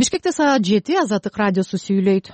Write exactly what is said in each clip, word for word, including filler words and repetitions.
Бишкекте саат жети Азаттык радиосу сүйлөйт.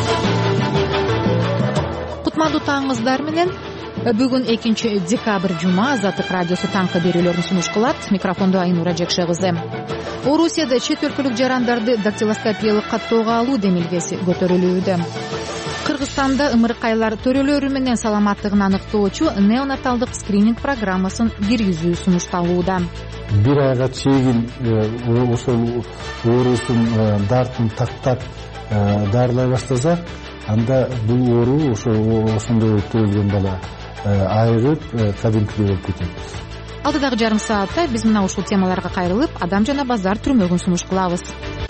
Кутмандуу таңыңыздар менен. Бүгүн экинчи декабрь жума Азаттык радиосу таңкы берүүлөрүн сунуш кылат. Микрофондо Айнура Жекше кызы. Орусияда чет өлкөлүк жарандарды дактилоскопиялык каттоого алуу демилгеси көтөрүлүүдө. Кыргызстанда ымыркайлар төрөлөрү менен саламаттыгын аныктоочу неонаталдык скрининг программасын киргизүү сунушталууда. Бир айга чейин ошол оорусун дартын тактап дарылай баштаса, анда бул оору ошондой төрөлгөн бала айрып кадимкидей болуп кетет. Алдыдагы жарым саатта биз мына ушул темаларга кайрылып, адам жана базар түрмөгүн сунуш кылабыз.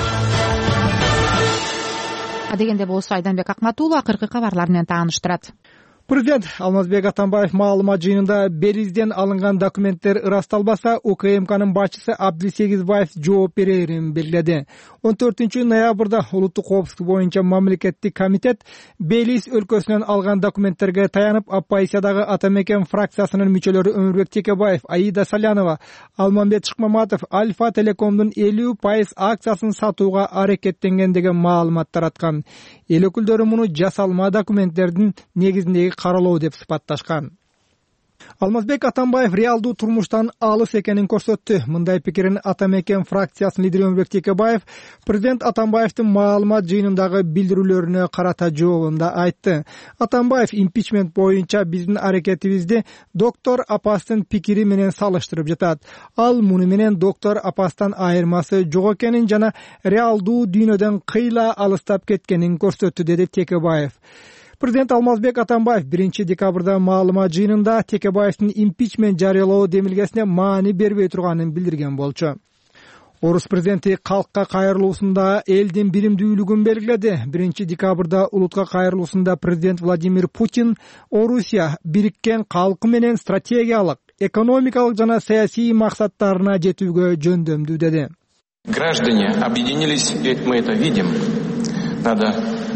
Адегенде болсо Айданбек Акматуулу акыркы кабарлар менен тааныштырат. Президент Алмазбек Атамбаев маалымат жыйынында Белизден алынган документтер ырасталбаса, УКМКнын башчысы Абдисегизбаев жооп берерин белгиледи. он төртүнчү ноябрда улуттук коопсуздук боюнча мамлекеттик комитет Белиз өлкөсүнөн алган документтерге таянып, оппозициядагы Ата Мекен фракциясынын мүчөлөрү Өмүрбек Текебаев, Аида Салянова, Алмамбет Шыкмаматов Альфа Телекомдун элүү пайыз акциясын сатууга аракеттенген деген маалымат тараткан. Эл өкүлдөрү муну жасалма документтердин негизиндеги каралоо деп сыпатташкан. Алмазбек Атамбаев реалдуу турмуштан алыс экенин көрсөттү. Мындай пикирин Ата Мекен фракциясынын лидери Өмүрбек Текебаев президент Атамбаевдин маалымат жыйынындагы билдирүүлөрүнө карата жообунда айтты. Атамбаев импичмент боюнча биздин аракетибизди доктор Апастын пикири менен салыштырып жатат. Ал муну менен доктор Апастан айырмасы жок экенин жана реалдуу дүйнөдөн кыйла алыстап кеткенин көрсөттү, деди Текебаев. Президент Алмазбек Атамбаев биринчи декабрда маалымат жыйынында Текебаевдин импичмент жарыялоо демилгесине маани бербей турганын билдирген болчу. Орус президенти калкка кайрылуусунда элдин биримдүүлүгүн белгиледи. биринчи декабрда улутка кайрылуусунда президент Владимир Путин Орусия бириккен калкы менен стратегиялык, экономикалык жана саясий максаттарына жетүүгө жөндөмдүү деди. Граждане объединились, мы это видим. Надо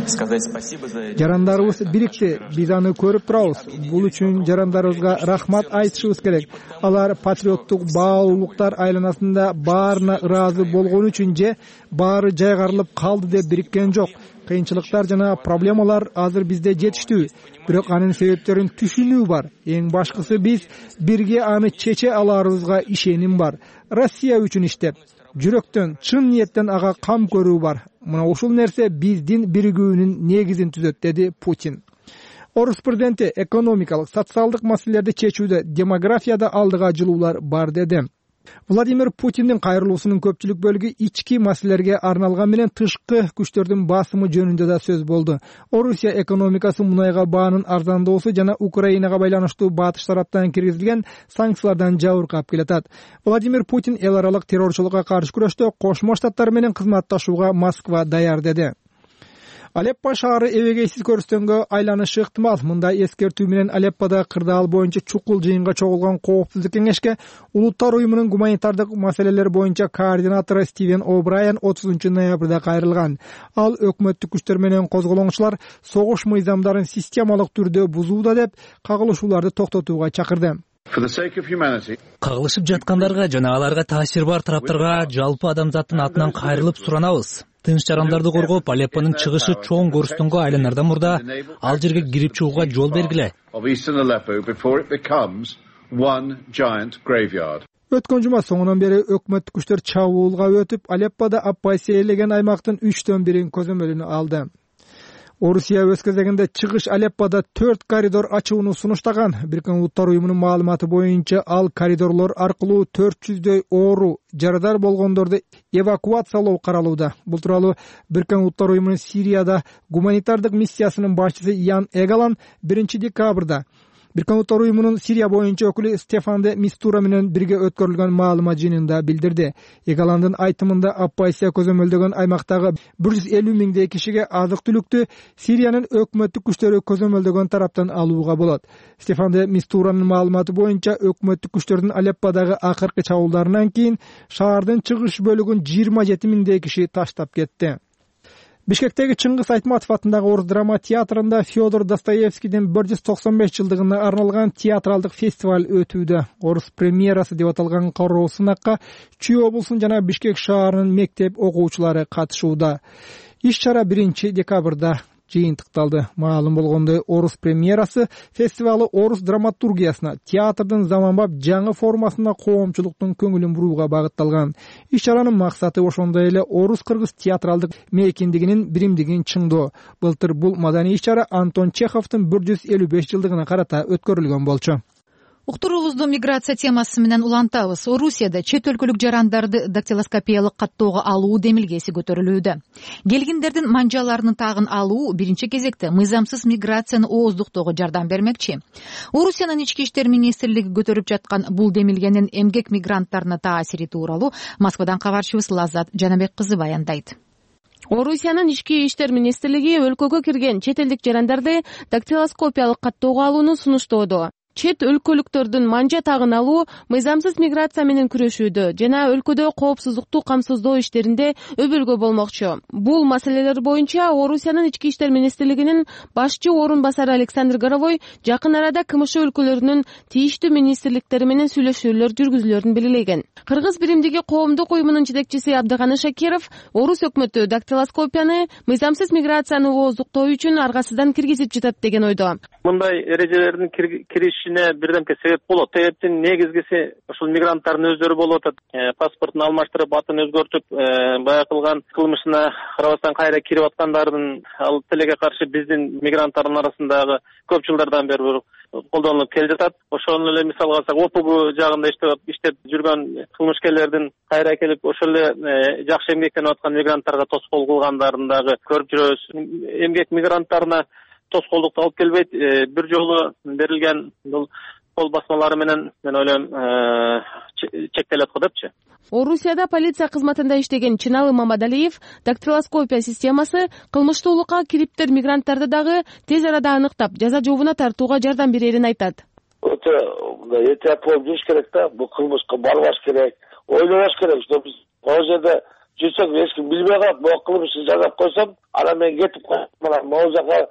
Жарандарыбыз бирикти, биз аны көрүп турабыз. Бул үчүн жарандарыбызга рахмат айтышыбыз керек. Алар патриоттук баалуулуктар айланасында баарына ыраазы болгон үчүн же баары жайгарылып калды деп бириккен жок. Кыйынчылыктар жана проблемалар азыр бизде жетиштүү. Бирок анын себептерин түшүнүү бар. Эң башкысы биз бирге аны чече аларыбызга ишеним бар. Россия үчүн иштеп, жүрөктөн, чын ниеттен ага кам көрүү бар. Мына ушул нерсе биздин биригүүнүн негизин түзөт, деди Путин. Орус президенти экономикалык, социалдык маселелерди чечүүдө, демографияда алдыга жылуулар бар деди. Владимир Путиндин кайрылуусунун көпчүлүк бөлүгү ички маселелерге арналган менен тышкы күчтөрдүн басымы жөнүндө да сөз болду. Орусия экономикасы мунайга баанын арзандоосу жана Украинага байланыштуу батыш тараптан киргизилген санкциялардан жабыркап келатат. Владимир Путин эл аралык террорчулукка каршы күрөштө Кошмо Штаттар менен кызматташууга Москва даяр деди. Алеппо шаары эбегейсиз көрүстөнгө айланышы ыктымал. Мындай эскертүү менен Алеппода кырдаал боюнча чукул жыйынга чогулган коопсуздук кеңешке Улуттар уюмунун гуманитардык маселелер боюнча координатору Стивен О'Брайен отузунчу ноябрда кайрылган. Ал өкмөттүк күчтөр менен козголоңчулар согуш мыйзамдарын системалык түрдө бузууда деп кагылышууларды токтотууга чакырды. Кагылышып жаткандарга жана аларга таасир бар тараптарга жалпы адамзаттын атынан кайрылып суранабыз. Тынч жарандарды коргоп, Алеппонун чыгышы чоң көрүстөнгө айланардан мурда ал жерге кирип чыгууга жол бергиле. Өткөн жума соңунан бери өкмөттүк күчтөр чабуулга өтүп, Алеппода оппозиция ээлеген аймактын үчтөн бирин көзөмөлүнө алды. Орусия өз кезегинде чыгыш Алеппода төрт коридор ачууну сунуштаган. Бириккен Улуттар уюмунун маалыматы боюнча ал коридорлор аркылуу төрт жүздөй оору, жарадар болгондорду эвакуациялоо каралууда. Бул тууралуу Бириккен Улуттар уюмунун Сирияда гуманитардык миссиясынын башчысы Ян Эгалан биринчи декабрда Бириккен Улуттар уюмунун Сирия боюнча өкүлү Стефан де Мистура менен бирге өткөрүлгөн маалымат жыйынында билдирди. Эгаландын айтымында оппозиция көзөмөлдөгөн аймактагы бир жүз элүү миңдей кишиге азык-түлүктү Сириянын өкмөттүк күчтөрү көзөмөлдөгөн тараптан алууга болот. Стефан де Мистуранын маалыматы боюнча өкмөттүк күчтөрдүн Алепподагы акыркы чабуулдарынан кийин шаардын чыгыш бөлүгүн жыйырма жети миңдей киши таштап кетти. Бишкектеги Чыңгыз Айтматов атындагы Орус драма театрында Федор Достоевскийдин бир жүз токсон беш жылдыгына арналган театралдык фестиваль өтүүдө. Орус премьерасы деп аталган кароо сынакка Чүй облусунун жана Бишкек шаарынын мектеп окуучулары катышууда. Иш-чара биринчи декабрда жыйынтыкталды. Маалым болгондой, Орус премьерасы фестивалы орус драматургиясына, театрдын заманбап жаңы формасына коомчулуктун көңүлүн бурууга багытталган. Иш-чаранын максаты ошондой эле орус-кыргыз театралдык мейкиндигинин биримдигин чыңдоо. Былтыр бул маданий иш-чара Антон Чеховдун бир жүз элүү беш жылдыгына карата өткөрүлгөн болчу. Уктуруубузду миграция темасы менен улантабыз. Орусияда чет өлкөлүк жарандарды дактилоскопиялык каттоого алуу демилгеси көтөрүлүүдө. Келгиндердин манжаларынын тагын алуу биринчи кезекте мыйзамсыз миграцияны ооздуктоого жардам бермекчи. Орусиянын ички иштер министрлиги көтөрүп жаткан бул демилгенин эмгек мигранттарына таасири тууралуу Москвадан кабарчыбыз Лаззат Жанабек кызы баяндайт. Орусиянын ички иштер министрлиги өлкөгө кирген чет элдик жарандарды дактилоскопиялык каттоого алууну сунуштоодо. Чет өлкөлүктөрдүн манжа тагын алуу мыйзамсыз миграция менен күрөшүүдө жана өлкөдө коопсуздукту камсыздоо иштеринде өбөлгө болмокчу. Бул маселелер боюнча Орусиянын ички иштер министрлигинин башчы орун басары Александр Горовой жакын арада КМШ өлкөлөрүнүн тийиштүү министрликтери менен сүйлөшүүлөр жүргүзүлөрүн белгилеген. Кыргыз биримдиги коомдук уюмунун жетекчиси Абдыганы Шакиров Орус өкмөтү дактилоскопияны мыйзамсыз миграцияны ооздуктоо үчүн аргасынан киргизип жатат деген ойдо. Мындай эрежелердин киришине бирдемке себеп болот. Себептин негизгиси ушул мигранттардын өздөрү болуп атат. Паспортун алмаштырып, атын өзгөртүп, бая кылган кылмышына карабастан кайра кирип аткандардын ал тилекке каршы биздин мигранттардын арасындагы көп жылдардан бери колдонулуп келе жатат. Ошону эле мисал алсак, ОПГ жагында иштеп иштеп жүргөн кылмышкерлердин кайра келип ошол эле жакшы эмгектенип аткан мигранттарга тоскоол кылгандарын дагы көрүп жүрөбүз. Эмгек мигранттарына тоскоолдукту алып келбейт. Бир жолу берилген бул кол басмалары менен мен ойлойм чектелет го депчи. Орусияда полиция кызматында иштеген Чыналы Мамадалиев дактилоскопия системасы кылмыштуулукка кириптер мигранттарды дагы тез арада аныктап, жаза жообуна тартууга жардам берерин айтат. Өтө этият болуп жүрүш керек да, бул кылмышка барбаш керек, ойлобош керек. Биз ал жерде жүрсөк эч ким билбей калат, бул кылмышты жазап койсом, анан мен кетип калам, могу жака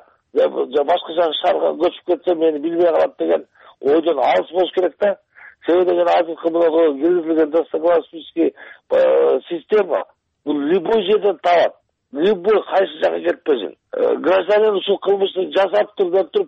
башка жака шаарга көчүп кетсем мени билбей калат деген ойдон алыс болуш керек да. Себеби деген азыркы мына киргизилген дактилоскопический система бул любой жерден табат. Любой кайсы жака кетпесин. Гражданин ушул кылмышты жасаптыр деп туруп,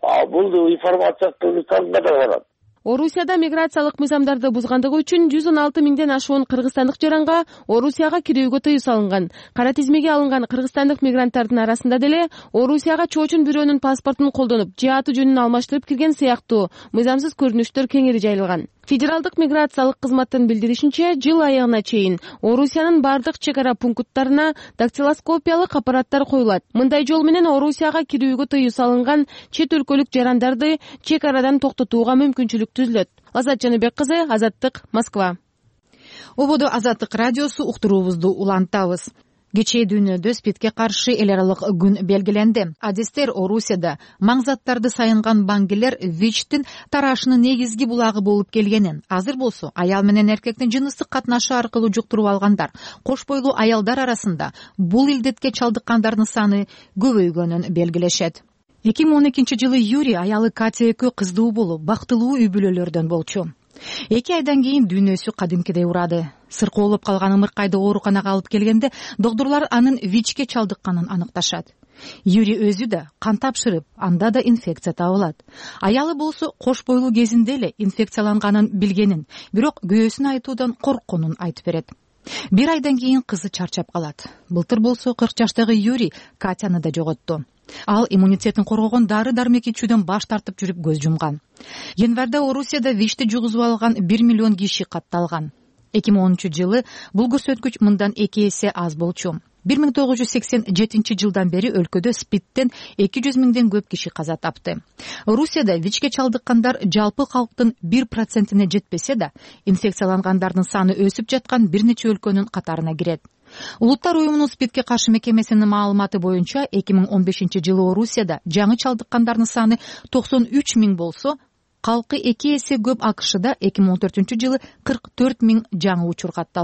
бул информация кыргызстанда да барат. Орусияда миграциялык мыйзамдарды бузгандыгы үчүн жүз он алты миңден ашуун кыргызстандык жаранга Орусияга кирүүгө тыюу салынган. Кара тизмеге алынган кыргызстандык мигранттардын арасында деле Орусияга чоочун бирөөнүн паспортун колдонуп, же аты жөнүн алмаштырып кирген сыяктуу мыйзамсыз көрүнүштөр кеңири жайылган. Федералдык миграциялык кызматтын билдиришинче, жыл аягына чейин Орусиянын бардык чек ара пункттарына дактилоскопиялык аппараттар коюлат. Мындай жол менен Орусияга кирүүгө тыюу салынган чет өлкөлүк жарандарды чек арадан токтотууга мүмкүнчүлүк түзүлөт. Лаззат Жаныбек кызы, Азаттык, Москва. Ободо Азаттык радиосу уктуруубузду улантабыз. Кечээ дүйнөдө спидке каршы эл аралык күн белгиленди. Адистер Орусияда маңзаттарды сайынган баңгелер ВИЧтин тарашынын негизги булагы болуп келгенин, азыр болсо аял менен эркектин жыныстык катнашы аркылуу жуктуруп алгандар, кош бойлуу аялдар арасында бул илдетке чалдыккандардын саны көбөйгөнүн белгилешет. эки миң он экинчи жылы Юрий аялы Катя экөө кыздуу болуп, бактылуу үй бүлөлөрдөн болчу. Эки айдан кийин дүйнөсү кадимкидей урады. Сыркоолоп калган ымыркайды ооруканага алып келгенде доктурлар анын ВИЧке чалдыкканын аныкташат. Юрий өзү да кан тапшырып, анда да инфекция табылат. Аялы болсо кош бойлуу кезинде эле инфекцияланганын билгенин, бирок күйөөсүн айтуудан коркконун айтып берет. Бир айдан кийин кызы чарчап калат. Былтыр болсо кырк жаштагы Юрий Катяны да жоготту. Ал иммунитетин коргогон дары-дармек ичүүдөн баш тартып жүрүп көз жумган. Январда Орусияда ВИЧти жугузуп алган бир миллион киши катталган. эки миң онунчу жылы бул көрсөткүч мындан эки эсе аз болчу. бир миң тогуз жүз сексен жетинчи жылдан бери өлкөдө СПИДтен эки жүз миңден көп киши каза тапты. Орусияда ВИЧке чалдыккандар жалпы калктын бир процентине жетпесе да, инфекциялангандардын саны өсүп жаткан бир нече өлкөнүн катарына кирет. Улуттар уюмунун СПИДке каршы мекемесинин маалыматы боюнча эки миң он бешинчи жылы Орусияда жаңы чалдыккандардын саны токсон үч миң болсо, калкы эки эсе көп АКШда эки миң он төртүнчү жылы кырк төрт миң жаңы учур катталган.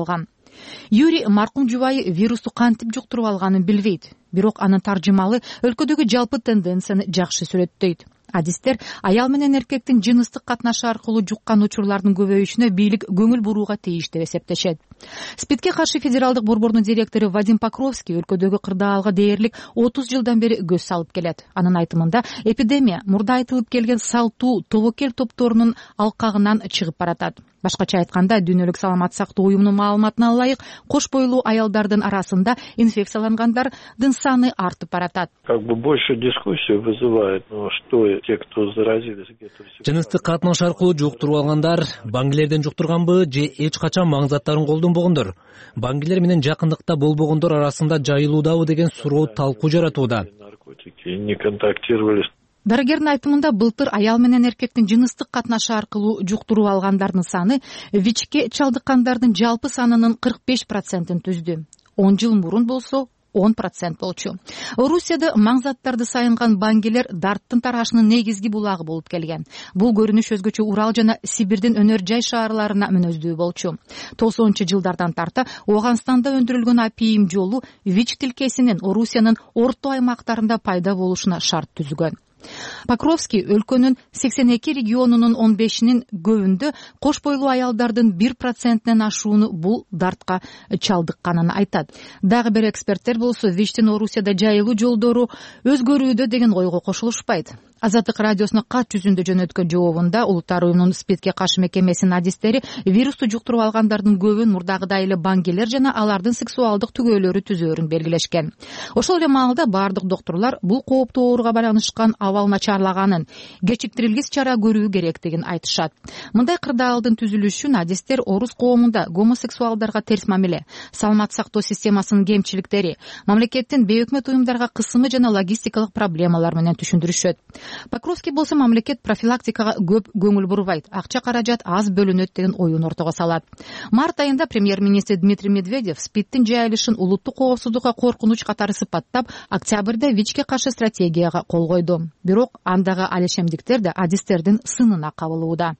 Юрий маркум жубайы вирусту кантип жуктуруп алганын билбейт, бирок анын таржымалы өлкөдөгү жалпы тенденцияны жакшы сүрөттөйт. Адистер аял менен эркектин жыныстык катнашы аркылуу жуккан учурлардын көбөйүшүнө бийлик көңүл бурууга тийиш деп эсептешет. СПИДке каршы федералдык борбордун директору Вадим Покровский өлкөдөгү кырдаалга дээрлик отуз жылдан бери көз салып келет. Анын айтымында эпидемия мурда айтылып келген салтуу тобокел топторунун алкагынан чыгып баратат. Башкача айтканда, дүйнөлүк саламат сактоо уюмунун маалыматына ылайык, кош бойлуу аялдардын арасында инфекциялангандардын саны артып баратат. Как бы больше дискуссию вызывает, что те, кто заразились где-то. Жыныстык катнаш аркылуу жуктуруп алгандар баңгилерден жуктурганбы же эч качан маңзаттарын колдонбогондор? Баңгилер менен жакындыкта болбогондор арасында жайылуудабы деген суроо талкуу жаратууда. Наркотики не контактировали. Дарыгердин айтымында былтыр аял менен эркектин жыныстык катнашы аркылуу жуктуруп алгандардын саны ВИЧке чалдыккандардын жалпы санынын кырк беш процентин түздү. он жыл мурун болсо он процент болчу. Орусияда маңзаттарды сайынган баңгелер дарттын тарашынын негизги булагы болуп келген. Бул көрүнүш өзгөчө Урал жана Сибирдин өнөр жай шаарларына мүнөздүү болчу. токсонунчу жылдардан тарта Ооганстанда өндүрүлгөн апийим жолу ВИЧ тилкесинин Орусиянын орто аймактарында пайда болушуна шарт түзгөн. Покровский өлкөнүн сексен эки регионунун он бешинин көбүндө кош бойлуу аялдардын бир процентинен ашууну бул дартка чалдыкканын айтат. Дагы бир эксперттер болсо ВИЧтин Орусияда жайылуу жолдору өзгөрүүдө деген ойго кошулушпайт. Азаттык радиосуна кат жүзүндө жөнөткөн жообунда Улуттар уюмунун СПИДке каршы мекемесинин адистери вирусту жуктуруп алгандардын көбүн мурдагыдай эле баңгелер жана алардын сексуалдык түгөөлөрү түзөөрүн белгилешкен. Ошол эле маалда бардык доктурлар бул кооптуу ооруга байланышкан абал начарлаганын, кечиктирилгис чара көрүү керектигин айтышат. Мындай кырдаалдын түзүлүшүн адистер орус коомунда гомосексуалдарга терс мамиле, саламат сактоо системасынын кемчиликтери, мамлекеттин бейөкмөт уюмдарга кысымы жана логистикалык проблемалар менен түшүндүрүшөт. Покровский болсо мамлекет профилактикага көп көңүл бурбайт, акча каражат аз бөлүнөт деген оюн ортого салат. Март айында премьер-министр Дмитрий Медведев СПИДтин жайылышын улуттук коопсуздукка коркунуч катары сыпаттап, октябрда ВИЧке каршы стратегияга кол койду. Бирок андагы алешемдиктер да адистердин сынына кабылууда.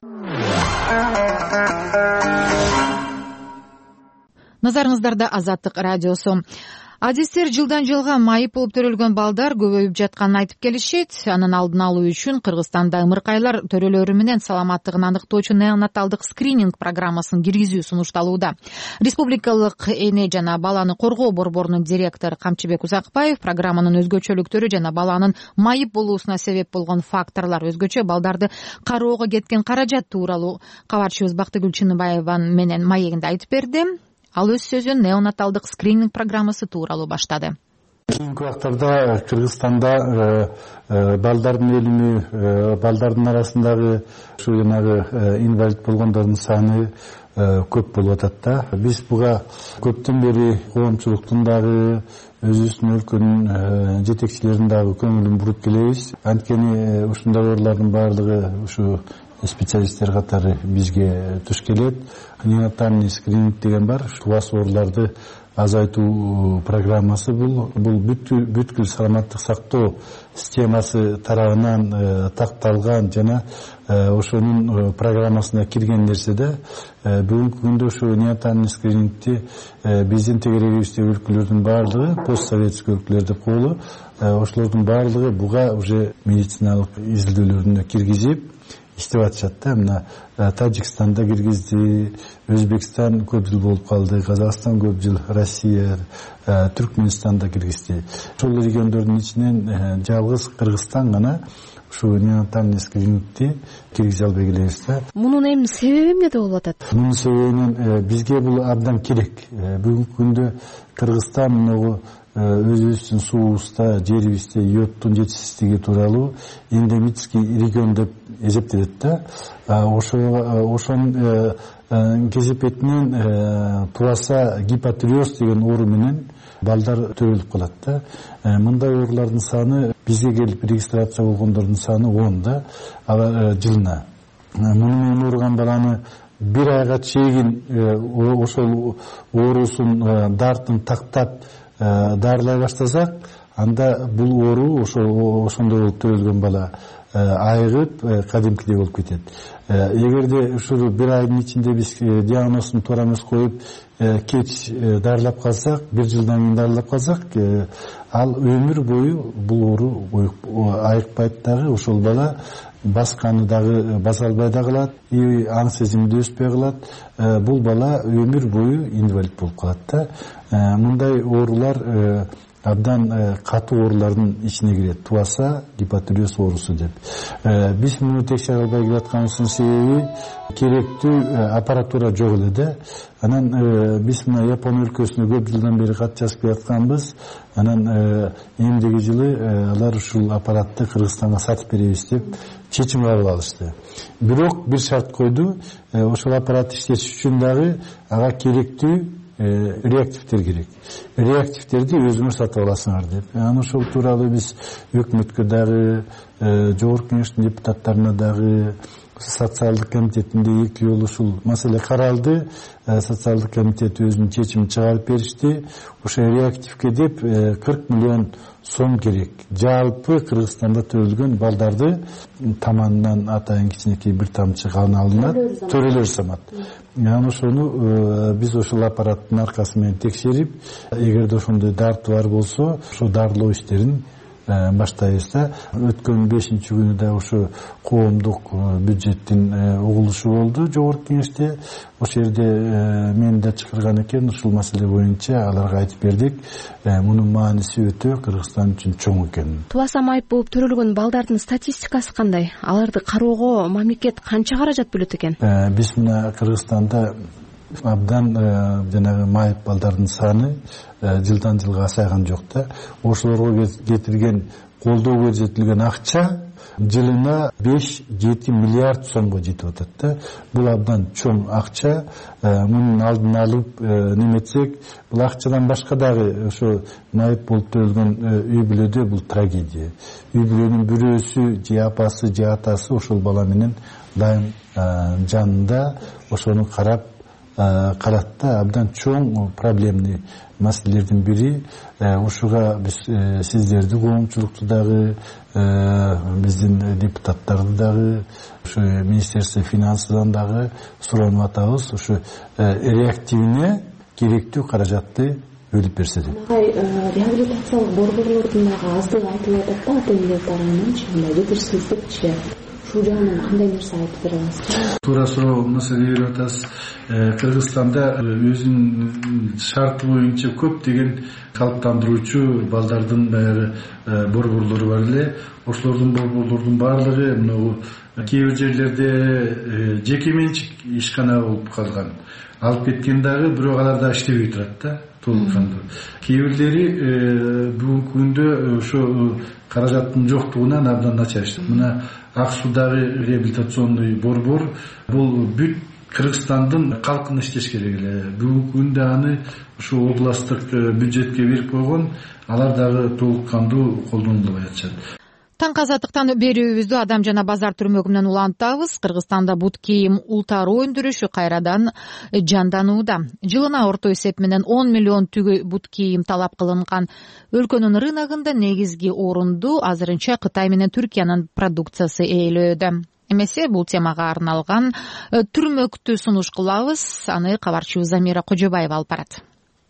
Назарыңыздарда Азаттык радиосу. Адистер жылдан жылга майып болуп төрөлгөн балдар көбөйүп жатканын айтып келишет. Анын алдын алуу үчүн Кыргызстанда ымыркайлар төрөлөрү менен саламаттыгын аныктоочу неонаталдык скрининг программасын киргизүү сунушталууда. Республикалык эне жана баланы коргоо борборунун директору Камчыбек Узакбаев программанын өзгөчөлүктөрү жана баланын майып болуусуна себеп болгон факторлор, өзгөчө балдарды кароого кеткен каражат тууралуу кабарчыбыз Бактыгүл Чыныбаева менен маегинде айтып берди. Ал өз сөзүн неонаталдык скрининг программасы тууралуу баштады. Кийинки убактарда Кыргызстанда балдардын өлүмү, балдардын арасындагы ушу жанагы инвалид болгондордун саны көп болуп атат да. Биз буга көптөн бери коомчулуктун дагы өзүбүздүн өлкөнүн жетекчилеринин дагы көңүлүн буруп келебиз. Анткени ушундай оорулардын баардыгы ушу специалисттер катары бизге туш келет. Неонатальный скрининг деген бар. Тугас ооруларды азайтуу программасы бул. Бул бүткүл саламаттык сактоо системасы тарабынан такталган жана ошонун программасына кирген нерсе да. Бүгүнкү күндө ушу неонатальный скринингти биздин тегерегибиздеги өлкөлөрдүн баардыгы, постсоветский өлкөлөр деп коелу, ошолордун баардыгы буга уже медициналык изилдөөлөрүнө киргизип иштеп атышат да. Мына Тажикстанда киргизди, Өзбекстан көп жыл болуп калды, Казакстан көп жыл, Россия, Түркмөнстанда киргизди. Ошол региондордун ичинен жалгыз Кыргызстан гана ушу неонатальный скринингти киргизе албай келебиз да. Мунун эми себеби эмнеде болуп атат? Мунун себебинен бизге бул абдан керек. Бүгүнкү күндө Кыргызстан могу өзүбүздүн суубузда, жерибизде йодтун жетишсиздиги тууралуу эндемический регион деп эсептелет да. Ошо ошонун кезепетинен туаса гипотиреоз деген оору менен балдар төрөлүп калат да. Мындай оорулардын саны бизге келип регистрация болгондордун саны он да, алар жылына. Муну менен ооруган баланы бир айга чейин ошол оорусун дартын тактап дарылай баштасак, анда бул оору ошо ошондой болуп төрөлгөн бала айыгып кадимкидей болуп кетет. Эгерде ушул бир айдын ичинде биз диагнозун туура эмес коюп кеч дарылап калсак, бир жылдан кийин дарылап калсак, ал өмүр бою бул оору айыкпайт дагы. Ошол бала басканы дагы баса албай да калат, аң сезими да өспөй калат. Бул бала өмүр бою инвалид болуп калат да. Мындай оорулар абдан катуу оорулардын ичине кирет. Туаса гипотиреоз оорусу деп. Биз муну текшере албай келатканыбыздын себеби керектүү аппаратура жок эле да. Анан биз мына Япон өлкөсүнө көп жылдан бери кат жазып келатканбыз. Анан эмдиги жылы алар ушул аппаратты Кыргызстанга сатып беребиз деп чечим кабыл алышты. Бирок бир шарт койду. Ошол аппаратты иштетиш үчүн дагы ага керектүү реактивдер керек. Реактивдерди өзүңөр сатып аласыңар деп. Анан ошол тууралуу биз өкмөткө дагы, жогорку кеңештин депутаттарына дагы, социалдык комитетинде эки жолу ушул маселе каралды. Социалдык комитет өзүнүн чечимин чыгарып беришти. Ошо реактивге деп кырк миллион сом керек. Жалпы Кыргызстанда төрөлгөн балдарды таманынан атайын кичинекей бир тамчы кан алынат, төрөлөр самат. Анан ошону биз ошол аппараттын аркасы менен текшерип, эгерде ошондой дарты бар болсо, ошо дарылоо иштерин баштайбыз да. Өткөн бешинчи күнү да ошо коомдук бюджеттин угулушу болду жогорку кеңеште. Ошол жерде мени да чакырган экен, ушул маселе боюнча аларга айтып бердик. Мунун мааниси өтө Кыргызстан үчүн чоң экен. Туаса майып болуп төрөлгөн балдардын статистикасы кандай? Аларды кароого мамлекет канча каражат бөлөт экен? Биз мына Кыргызстанда абдан жанагы майып балдардын саны жылдан жылга азайган жок да. Ошолорго кетирген колдоо көрсөтүлгөн акча жылына беш жети миллиард сомго жетип атат да. Бул абдан чоң акча. Мунун алдын алып неметсек, бул акчадан башка дагы ошо майып болуп төрөлгөн үй бүлөдө бул трагедия. Үй бүлөнүн бирөөсү, же апасы, же атасы ошол бала менен дайым жанында ошону карап калат да. Абдан чоң проблемный маселелердин бири. Ушуга биз сиздерди, коомчулукту дагы, биздин депутаттарды дагы, ушу Министерство финансыдан дагы суранып атабыз. Ушу реактивине керектүү каражатты бөлүп берсе деп. Реабилитациялык борборлордун дагы аздыгы айтылып атат да, ата-энелер тарабынан мындай жетишсиздикчи. Ушул жагынан кандай нерсе айтып бере аласыз? Туура суроо маселе берип атасыз. Кыргызстанда өзүнүн шарты боюнча көптөгөн калыптандыруучу балдардын баягы борборлору бар эле. Ошолордун борборлордун баардыгы мына кээ бир жерлерде жеке менчик ишкана болуп калган. Алып кеткен дагы, бирок алар да иштебей турат да. Толуккандуу. Кээ бирлери бүгүнкү күндө ошо каражаттын жоктугунан абдан начар иштейт. Мына Ак Суудагы реабилитационный борбор бул бүт Кыргызстандын калкын иштеш керек эле. Бүгүнкү күндө аны ушу областтык бюджетке берип койгон, алар дагы толуккандуу колдонулбай атышат. Таң азаттыктан берүүбүздү Адам жана базар түрмөгүнөн улантабыз. Кыргызстанда бут кийим ултаруу өндүрүшү кайрадан жанданууда. Жылына орто эсеп менен он миллион түгө бут кийим талап кылынган өлкөнүн рыногунда негизги орунду азырынча Кытай менен Түркиянын продукциясы ээлөөдө. Эмесе бул темага арналган түрмөктү сунуш кылабыз. Аны кабарчыбыз Замира Кожобаева алып барат.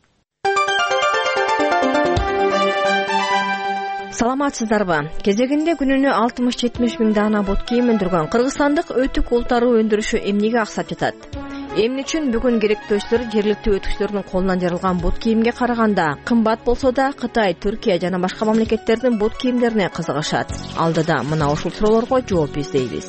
Саламатсыздарбы? Кезегинде күнүнө алтымыш жетимиш миң даана бут кийим өндүргөн кыргызстандык өтүк ултаруу өндүрүшү эмнеге аксап жатат? Эмне үчүн бүгүн керектөөчүлөр жергиликтүү өтүкчүлөрдүн колунан жарылган бут кийимге караганда кымбат болсо да Кытай, Түркия жана башка мамлекеттердин бут кийимдерине кызыгышат? Алдыда мына ушул суроолорго жооп издейбиз.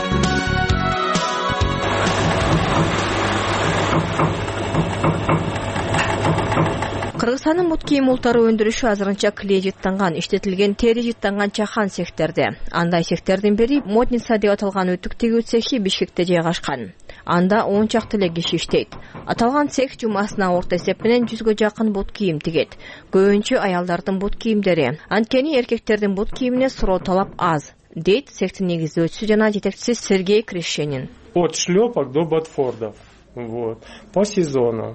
Кыргызстандын бут кийим ултаруу өндүрүшү азырынча клей жыттанган, иштетилген тери жыттанган чахан цехтерде. Андай цехтердин бири Модница деп аталган өтүк тигүү цехи Бишкекте жайгашкан. Анда он чакты эле киши иштейт. Аталган цех жумасына орто эсеп менен жүзгө жакын бут кийим тигет. Көбүнчө аялдардын бут кийимдери. Анткени эркектердин бут кийимине суроо талап аз, дейт цехтин негиздөөчүсү жана жетекчиси Сергей Крещенин. От шлёпок до ботфордов. Вот. По сезону.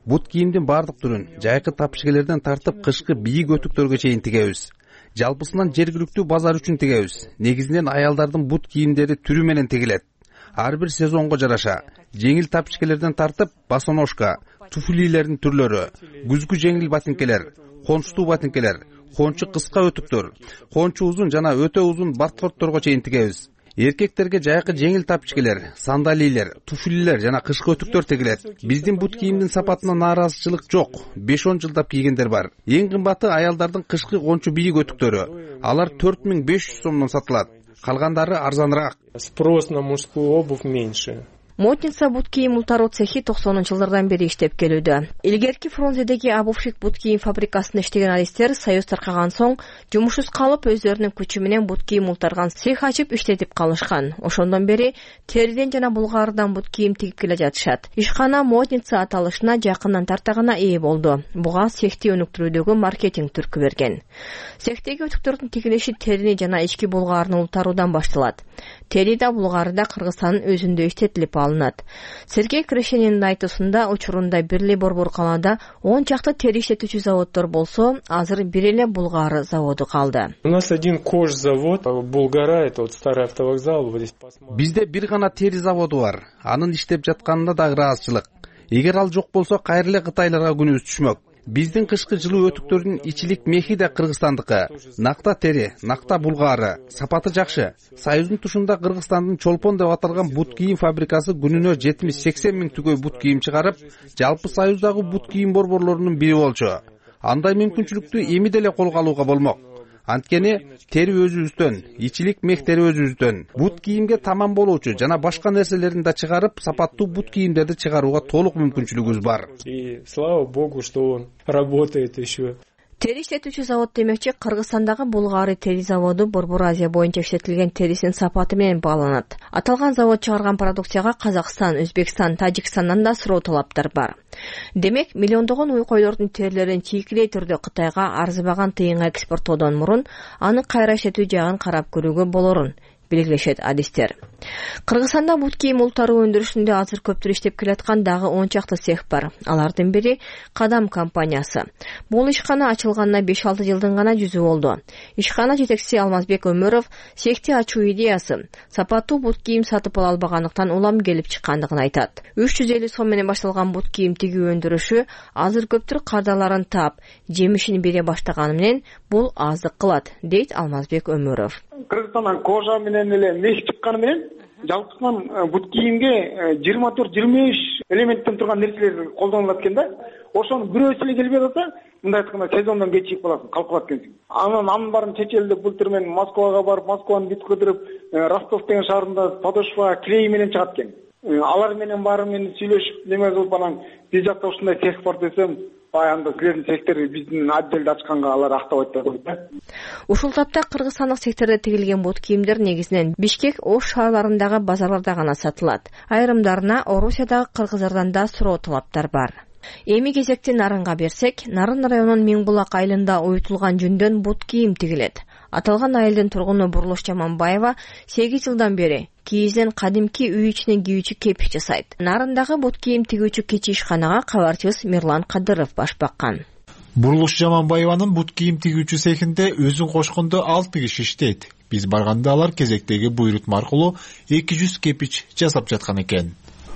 Бут кийимдин бардык түрүн жайкы тапшыгелерден тартып кышкы бийик өтүктөргө чейин тигебиз. Жалпысынан жергиликтүү базар үчүн тигебиз. Негизинен аялдардын бут кийимдери түрү менен тигилет. Ар бир сезонго жараша жеңил тапшыгелерден тартып босоножка, туфлилердин түрлөрү, күзгү жеңил ботинкелер, кончтуу ботинкелер, кончу кыска өтүктөр, кончу узун жана өтө узун бартфордторго чейин тигебиз. Эркектерге жайкы жеңил тапчыкелер, сандалийлер, туфлилер жана кышкы өтүктөр тигилет. Биздин бут кийимдин сапатына нааразычылык жок. беш он жылдап кийгендер бар. Эң кымбаты аялдардын кышкы кончу бийик өтүктөрү. Алар төрт миң беш жүз сомдон сатылат. Калгандары арзаныраак. Спрос на мужскую обувь меньше. Модница бут кийим ултаруу цехи токсонунчу жылдардан бери иштеп келүүдө. Илгерки Фрунзедеги обувщик бут кийим фабрикасында иштеген адистер союз таркаган соң жумушсуз калып өздөрүнүн күчү менен бут кийим ултарган цех ачып иштетип калышкан. Ошондон бери териден жана булгарыдан бут кийим тигип келе жатышат. Ишкана модница аталышына жакындан тартагана ээ болду. Буга цехти өнүктүрүүдөгү маркетинг түркү берген. Цехтеги өтүктөрдүн тигилиши терини жана ички булгарын ултаруудан башталат. Тери да булгары да Кыргызстандын өзүндө иштетилип алынат. Сергей Крешенинин айтуусунда учурунда бир эле борбор калаада он чакты тери иштетүүчү заводдор болсо, азыр бир эле булгары заводу калды. У нас один кожзавод, Булгара, это вот старый автовокзал. Бизде бир гана тери заводу бар. Анын иштеп жатканында да ыраазчылык. Эгер ал жок болсо кайра эле Кытайларга күнүбүз түшмөк. Биздин кышкы жылуу өтүктөрдүн ичилик мехи да Кыргызстандыкы. Накта тери, накта булгары, сапаты жакшы. Союздун тушунда Кыргызстандын Чолпон деп аталган бут кийим фабрикасы күнүнө жетимиш сексен миң түгөй бут кийим чыгарып, жалпы союздагы бут кийим борборлорунун бири болчу. Андай мүмкүнчүлүктү эми деле колго алууга болмок. Анткени тери өзүбүздөн, ичилик мех тери өзүбүздөн. Бут кийимге таман болуучу жана башка нерселерин да чыгарып, сапаттуу бут кийимдерди чыгарууга толук мүмкүнчүлүгүбүз бар. И слава богу, что он работает еще. Тери иштетүүчү завод демекчи, Кыргызстандагы Булгары тери заводу Борбор Азия боюнча иштетилген терисинин сапаты менен багланат. Аталган завод чыгарган продукцияга Казакстан, Өзбекстан, Тажикстандан да суроо талаптар бар. Демек, миллиондогон уй койлордун терилерин чийкилей түрдө Кытайга арзыбаган тыйынга экспорттоодон мурун аны кайра иштетүү жагын карап көрүүгө болорун белгилешет адистер. Кыргызстанда бут кийим ултаруу өндүрүшүндө азыр көптөр иштеп келаткан дагы он чакты цех бар. Алардын бири Кадам компаниясы. Бул ишкана ачылганына беш алты жылдын гана жүзү болду. Ишкана жетекчиси Алмазбек Өмөров цехти ачуу идеясы сапаттуу бут кийим сатып ала албагандыктан улам келип чыккандыгын айтат. үч жүз элүү сом менен башталган бут кийим тигүү өндүрүшү азыр көптөр кардаларын таап, жемишин бере баштаганы менен бул аздык кылат, дейт Алмазбек Өмөров. Кыргызстандан кожа менен эле мех чыкканы менен жалпысынан бут кийимге жыйырма төрт жыйырма беш элементтен турган нерселер колдонулат экен да. Ошонун бирөөсү эле келбей атса, мындай айтканда сезондон кечигип каласың, калкып кеткен. Анан анын баарын чечелде былтыр мен Москвага барып, Москваны бүт көтөрүп, Ростов деген шаарында подошва клей менен чыгат экен. Алар менен баары менен сүйлөшүп, неме кылып анан биз жакта ушундай цех бар десем, баягында силердин цехтер биздин отделде ачканга алар актабайт деп да. Ушул тапта Кыргызстандык цехтерде тигилген бут кийимдер негизинен Бишкек, Ош шаарларындагы базарларда гана сатылат. Айрымдарына Орусиядагы кыргыздардан да суроо талаптар бар. Эми кезекти Нарынга берсек, Нарын районунун Миңбулак айылында уютулган жүндөн бут кийим тигилет. Аталган айылдын тургуну Бурлуш Жаманбаева сегиз жылдан бери кийизден кадимки үй ичине кийүүчү кепиш жасайт. Нарындагы бут кийим тигүүчү кечи ишканага кабарчыбыз Мирлан Кадыров баш баккан. Бурлуш Жаманбаеванын бут кийим тигүүчү цехинде өзүн кошкондо алты киши иштейт. Биз барганда алар кезектеги буйрутма аркылуу эки жүз кепич жасап жаткан экен.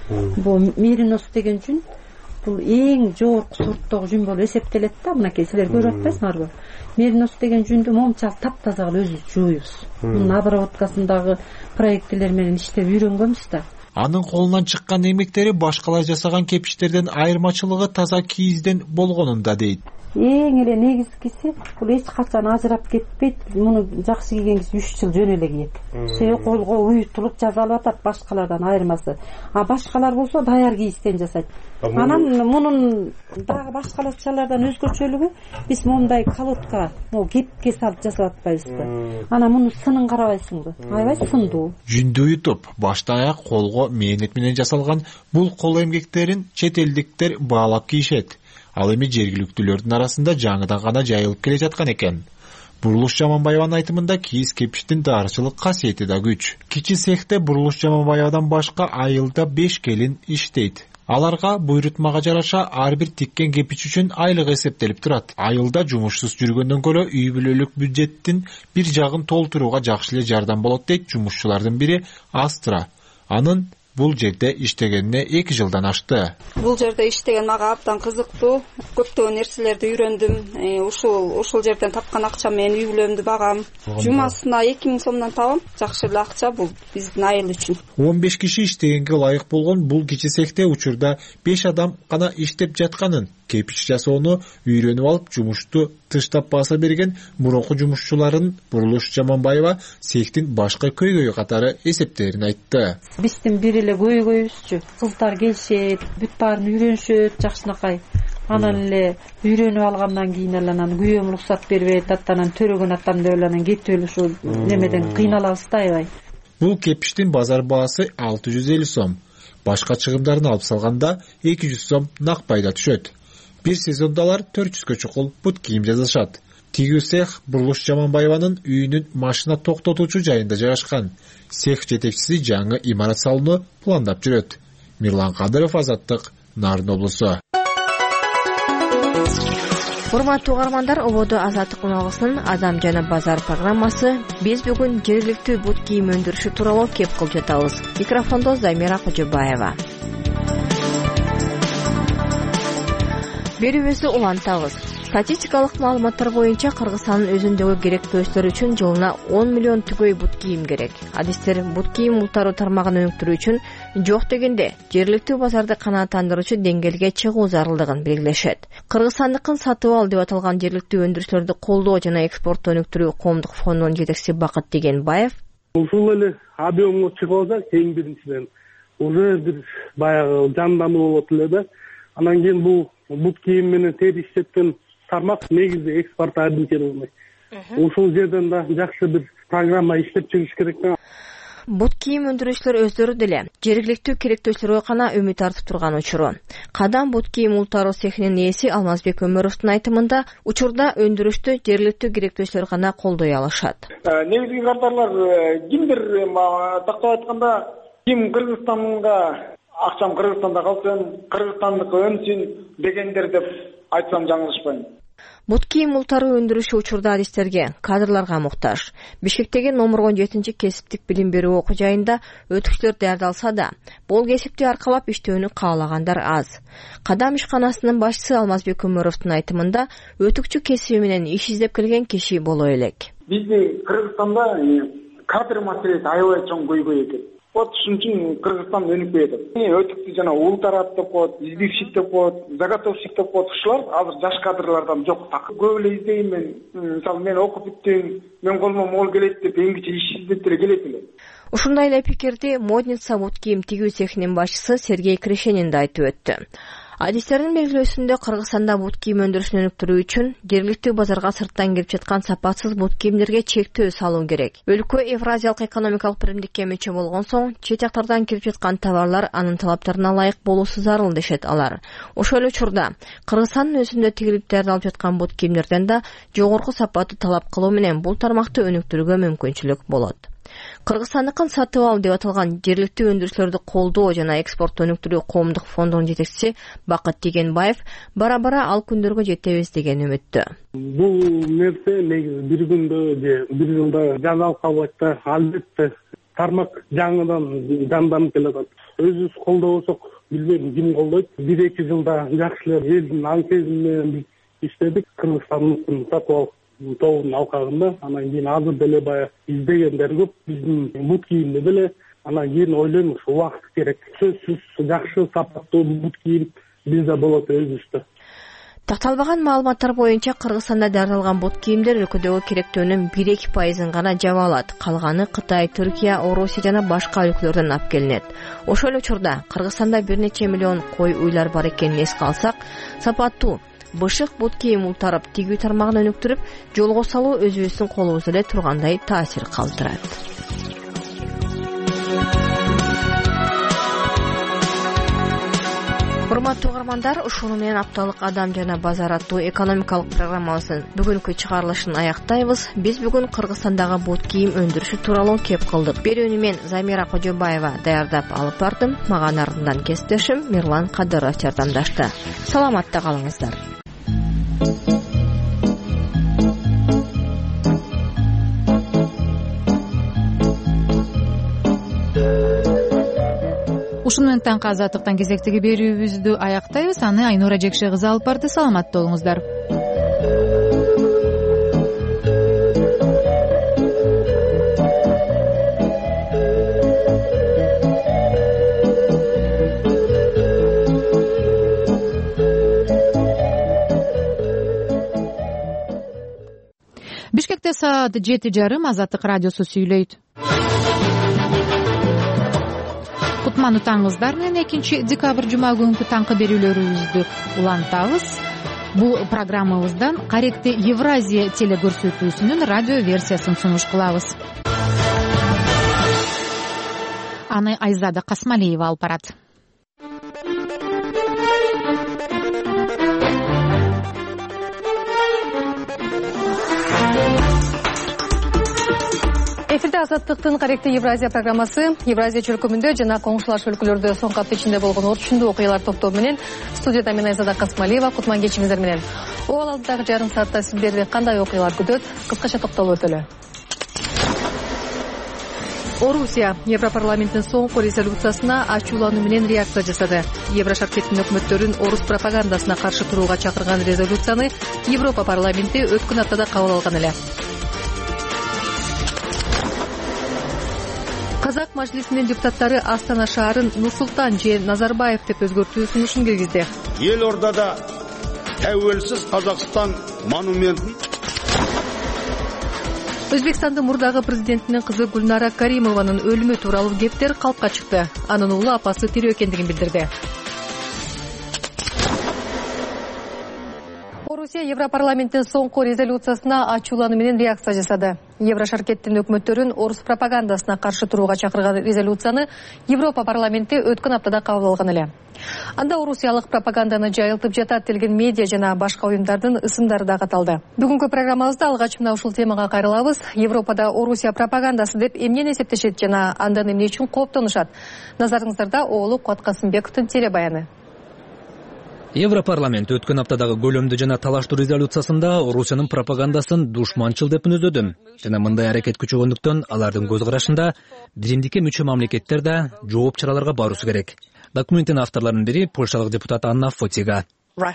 Бул меринос деген жүн, бул эң жогорку сорттогу жүн болуп эсептелет да. Мынакей силер көрүп атпайсыңарбы? Меринос деген жүндү момчал таптаза кылып өзүбүз жууйбуз. Мунун обработкасындагы проекттер менен иштеп үйрөнгөнбүз да. Анын колунан чыккан эмектери башкалар жасаган кепиштерден айырмачылыгы таза кийизден болгонунда дейт. Эң эле негизгиси бул эч качан ажырап кетпейт. Муну жакшы кийген киши үч жыл жөн эле кийет. Себеби колго уютулуп жасалып атат башкалардан айырмасы. А башкалар болсо даяр кийизден жасайт. Анан мунун дагы башкаларчалардан өзгөчөлүгү биз мондай колодка, могу кепке салып жасап атпайбыз да. Анан мунун сынын карабайсыңбы? Аябай сындуу. Жүндү уютуп, баштан аяк колго мээнет менен жасалган бул кол эмгектерин чет элдиктер баалап кийишет. Ал эми жергиликтүүлөрдүн арасында жаңыдан гана жайылып келе жаткан экен. Бурлуш Жаманбаеванын айтымында кийиз кепиштин дарчылык касиети да күч. Кичи цехте Бурлуш Жаманбаевадан башка айылда беш келин иштейт. Аларга буйрутмага жараша ар бир тиккен кепич үчүн айлык эсептелип турат. Айылда жумушсуз жүргөндөн көрө үй бүлөлүк бюджеттин бир жагын толтурууга жакшы эле жардам болот дейт жумушчулардын бири Астра. Анын бул жерде иштегенине эки жылдан ашты. Бул жерде иштеген мага абдан кызыктуу. Көптөгөн нерселерди үйрөндүм. Ушул ушул жерден тапкан акча менен үй бүлөмдү багам. Жумасына эки миң сомдон табам. Жакшы эле акча бул биздин айыл үчүн. он беш киши иштегенге лайык болгон бул кичи цехте учурда беш адам гана иштеп жатканын, кепич жасоону үйрөнүп алып жумушту тыштап баса берген мурунку жумушчуларын Бурулуш Жаманбаева цехтин башка көйгөйү катары эсептерин айтты. Биздин бир эле көйгөйүбүзчү, кыздар келишет, бүт баарын үйрөнүшөт жакшынакай. Анан эле үйрөнүп алгандан кийин эле анан күйөөм уруксат бербейт, аттанан төрөгөн аттам деп эле анан кетип эле ушул немеден кыйналабыз да аябай. Бул кепиштин базар баасы алты жүз элүү сом. Башка чыгымдарын алып салганда эки жүз сом нак пайда түшөт. Бир сезонда алар төрт жүзгө чукул бут кийим жасашат. Тигүү цех Бурулуш Жаманбаеванын үйүнүн машина токтотуучу жайында жайгашкан. Цех жетекчиси жаңы имарат салууну пландап жүрөт. Мирлан Кадыров, Азаттык, Нарын облусу. Урматтуу угармандар, ободо Азаттык уналгысынын Адам жана базар программасы. Биз бүгүн жергиликтүү бут кийим өндүрүшү тууралуу кеп кылып жатабыз. Микрофондо Замира Кожобаева. Берүүбүздү улантабыз. Статистикалык маалыматтар боюнча Кыргызстандын өзүндөгү керектөөчүлөр үчүн жылына он миллион түгөй бут кийим керек. Адистер бут кийим ултары тармагын өнүктүрүү үчүн жок дегенде жергиликтүү базарды канааттандыруучу деңгээлге чыгуу зарылдыгын белгилешет. Кыргызстандыкын сатып ал деп аталган жергиликтүү өндүрүшлөрдү колдоо жана экспортту өнүктүрүү коомдук фондунун жетекчиси Бакыт Дегенбаев ушул эле объемго чыгып алса эң биринчиден уже бир баягы жандануу болот эле да. Анан кийин бул бут кийим менен тери иштеткен тармак негизи экспорт абийчер болмойт. Ушул жерден да жакшы бир программа иштеп чыгыш керек да. Бут кийим өндүрүүчүлөр өздөрү деле жергиликтүү керектөөчүлөргө гана үмүт артып турган учуру. Кадам бут кийим ултаруу цехинин ээси Алмазбек Өмөровдун айтымында, учурда өндүрүштү жергиликтүү керектөөчүлөр гана колдой алышат. Негизги катарлар кимдир тактап айтканда ким Кыргызстанга акчам Кыргызстанда калсын, Кыргызстандыкы өнсүн дегендер деп айтсам жаңылышпайм. Бут кийим ултаруу өндүрүшү учурда адистерге, кадрларга муктаж. Бишкектеги номер он жетинчи кесиптик билим берүү окуу жайында өтүкчүлөр даярдалса да, бул кесипти аркалап иштөөнү каалагандар аз. Кадам ишканасынын башчысы Алмазбек Өмөровдун айтымында, өтүкчү кесиби менен иш издеп келген киши боло элек. Биздин Кыргызстанда кадр маселеси аябай чоң көйгөй экен. Вот ушун үчүн Кыргызстан өнүкпөй атат. Өтүктү жана ултарат деп коет, издивщик деп коет, заготовщик деп коет. Ушулар азыр жаш кадрлардан жок. Көп эле издейм мен. Мисалы мен окуп бүттүм, мен колума могул келет деп эңгиче иш издеп деле келет эле. Ушундай эле пикирди Модница бут кийим тигүү цехинин башчысы Сергей Крешенин да айтып өттү. Адистердин белгилөөсүндө Кыргызстанда бут кийим өндүрүшүн өнүктүрүү үчүн жергиликтүү базарга сырттан келип жаткан сапатсыз бут кийимдерге чектөө салуу керек. Өлкө Евразиялык экономикалык биримдикке мүчө болгон соң, чет жактардан келип жаткан товарлар анын талаптарына ылайык болуусу зарыл дешет алар. Ошол учурда Кыргызстандын өзүндө тигилип даярдалып жаткан бут кийимдерден да жогорку сапатты талап кылуу менен бул тармакты өнүктүрүүгө мүмкүнчүлүк болот. Кыргызстандыкын сатып ал деп аталган жергиликтүү өндүрүшлөрдү колдоо жана экспортту өнүктүрүү коомдук фондунун жетекчиси Бакыт Дегенбаев бара-бара ал күндөргө жетебиз деген үмүттө. Бул нерсе негизи бир күндө же бир жылда жазалып калбайт да, албетте тармак жаңыдан жанданып келатат. Өзүбүз колдобосок, билбейм ким колдойт. бир эки жылда жакшы эле элдин аң сезими менен иштедик. Кыргызстандын сатып ал тобунун алкагында, анан кийин азыр деле баягы издегендер көп. Биздин бут кийимди деле анан кийин ойлойм, ушу убакыт керек. Сөзсүз жакшы сапаттуу бут кийим бизде болот өзүбүздө. Такталбаган маалыматтар боюнча Кыргызстанда даярдалган бут кийимдер өлкөдөгү керектөөнүн бир эки пайызын гана жаба алат. Калганы Кытай, Түркия, Орусия жана башка өлкөлөрдөн алып келинет. Ошол учурда Кыргызстанда бир нече миллион кой уйлар бар экенин эске алсак, сапаттуу бышык бут кийим ултарып тигүү тармагын өнүктүрүп, жолго салуу өзүбүздүн колубузда эле тургандай таасир калтырат. урматтуу угармандар, ушуну менен апталык адам жана базар аттуу экономикалык программабыздын бүгүнкү чыгарылышын аяктайбыз. Биз бүгүн Кыргызстандагы бут кийим өндүрүшү тууралуу кеп кылдык. Берүүнү мен Замира Кожобаева даярдап алып бардым. Мага артынан кесиптешим Мирлан Кадыров жардамдашты. Саламатта калыңыздар. Ушуну менен таңкы азаттыктан кезектеги берүүбүздү аяктайбыз. Аны Айнура Жекше кызы алып барды. Саламатта болуңуздар. Бишкекте саат жети жарым Азаттык радиосу сүйлөйт. Кутман утаңыздар менен экинчи декабрь жума күнкү таңкы берүүлөрүбүздү улантабыз. Бул программабыздан Каректи Евразия телекөрсөтүүсүнүн радио версиясын сунуш кылабыз. Аны Айзада Касмалиева алып барат. Эфирде Азаттыктын Каректи Евразия программасы. Евразия чөлкөмүндө жана коңшулаш өлкөлөрдө соңку апта ичинде болгон орчундуу окуялар топтому менен студияда мен Айзада Касмалиева. Кутман кечиңиздер менен. Ол алдыдагы жарым саатта сиздерди кандай окуялар күтөт? Кыскача токтолуп өтөлү. Орусия Европарламенттин соңку резолюциясына ачуулануу менен реакция жасады. Евро шаркеттин өкмөттөрүн орус пропагандасына каршы турууга чакырган резолюцияны Европа парламенти өткөн аптада кабыл алган эле. Казак мажлисинин депутаттары Астана шаарын Нур-Султан же Назарбаев деп өзгөртүү сунушун киргизди. Эл ордада тәуелсиз Казакстан монументин Өзбекстандын мурдагы президентинин кызы Гүлнара Каримованын өлүмү тууралуу кептер калпка чыкты. Анын уулу апасы тирүү экендигин билдирди. Орусия Европарламенттин соңку резолюциясына ачуулануу менен реакция жасады. Евро шаркеттин өкмөттөрүн орус пропагандасына каршы турууга чакырган резолюцияны Европа парламенти өткөн аптада кабыл алган эле. Анда орусиялык пропаганданы жайылтып жатат делген медиа жана башка уюмдардын ысымдары да каталды. Бүгүнкү программабызда алгач мына ушул темага кайрылабыз. Европада Орусия пропагандасы деп эмнени эсептешет жана андан эмне үчүн кооптонушат? Назарыңыздарда Оолу Куат Касымбековдун телебаяны. Европарламент өткөн аптадагы көлөмдүү жана талаштуу резолюциясында Орусиянын пропагандасын душманчыл деп мүнөздөдү. Жана мындай аракет күчөгөндүктөн алардын көз карашында биримдикке мүчө мамлекеттер да жооп чараларга баруусу керек. Документтин авторлорунун бири польшалык депутат Анна Фотига.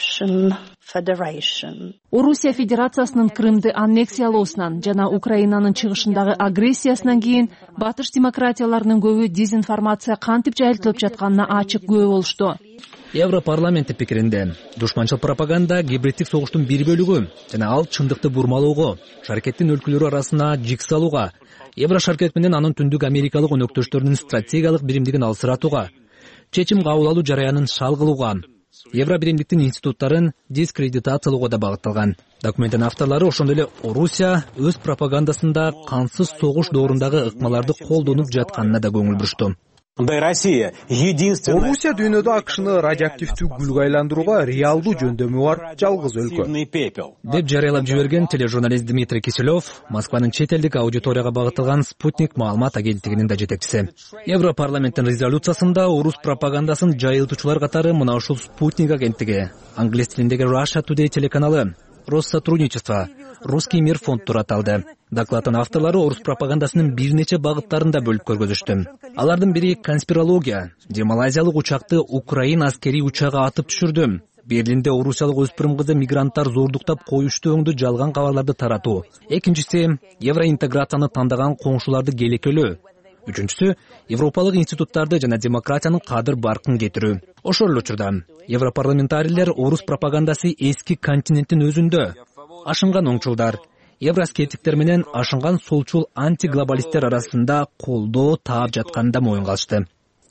Орусия Федерациясынын Крымды аннексиялоосунан жана Украинанын чыгышындагы агрессиясынан кийин батыш демократияларынын көбү дезинформация кантип жайылтылып жатканына ачык күбө болушту. Европарламенттин пикиринде душманчыл пропаганда гибридтик согуштун бир бөлүгү жана ал чындыкты бурмалоого, шаркеттин өлкөлөрү арасына жик салууга, Евро шаркет менен анын түндүк америкалык өнөктөштөрүнүн стратегиялык биримдигин алсыратууга, чечим кабыл алуу жараянын шал кылууга, Евро биримдиктин институттарын дискредитациялоого да багытталган. Документтин авторлору ошондой эле Орусия өз пропагандасында кансыз согуш доорундагы ыкмаларды колдонуп жатканына да көңүл бурушту. Орусия дүйнөдө АКШны радиоактивдүү гүлгө айландырууга реалдуу жөндөмү бар жалгыз өлкө деп жарыялап жиберген тележурналист Дмитрий Киселев Москванын чет элдик аудиторияга багытталган Спутник маалымат агенттигинин да жетекчиси. Европарламенттин резолюциясында орус пропагандасын жайылтуучулар катары мына ушул Спутник агенттиги, англис тилиндеги Russia Today телеканалы, Россотрудничество, Русский мир фонддор аталды. Докладдын авторлору орус пропагандасынын бир нече багыттарында бөлүп көргөзүштү. Алардын бири конспирология, же малайзиялык учакты Украина аскерий учагы атып түшүрдү. Берлинде орусиялык өспүрүм кызы мигранттар зордуктап коюштууңду жалган кабарларды таратуу. Экинчиси евроинтеграцияны тандаган коңшуларды келекелөө. Үчүнчүсү европалык институттарды жана демократиянын кадыр баркын кетирүү. Ошол эле учурда европарламентарийлер орус пропагандасы эски континенттин өзүндө ашынган оңчулдар, евроскептиктер менен ашынган солчул антиглобалисттер арасында колдоо таап жатканда моюнга алышты.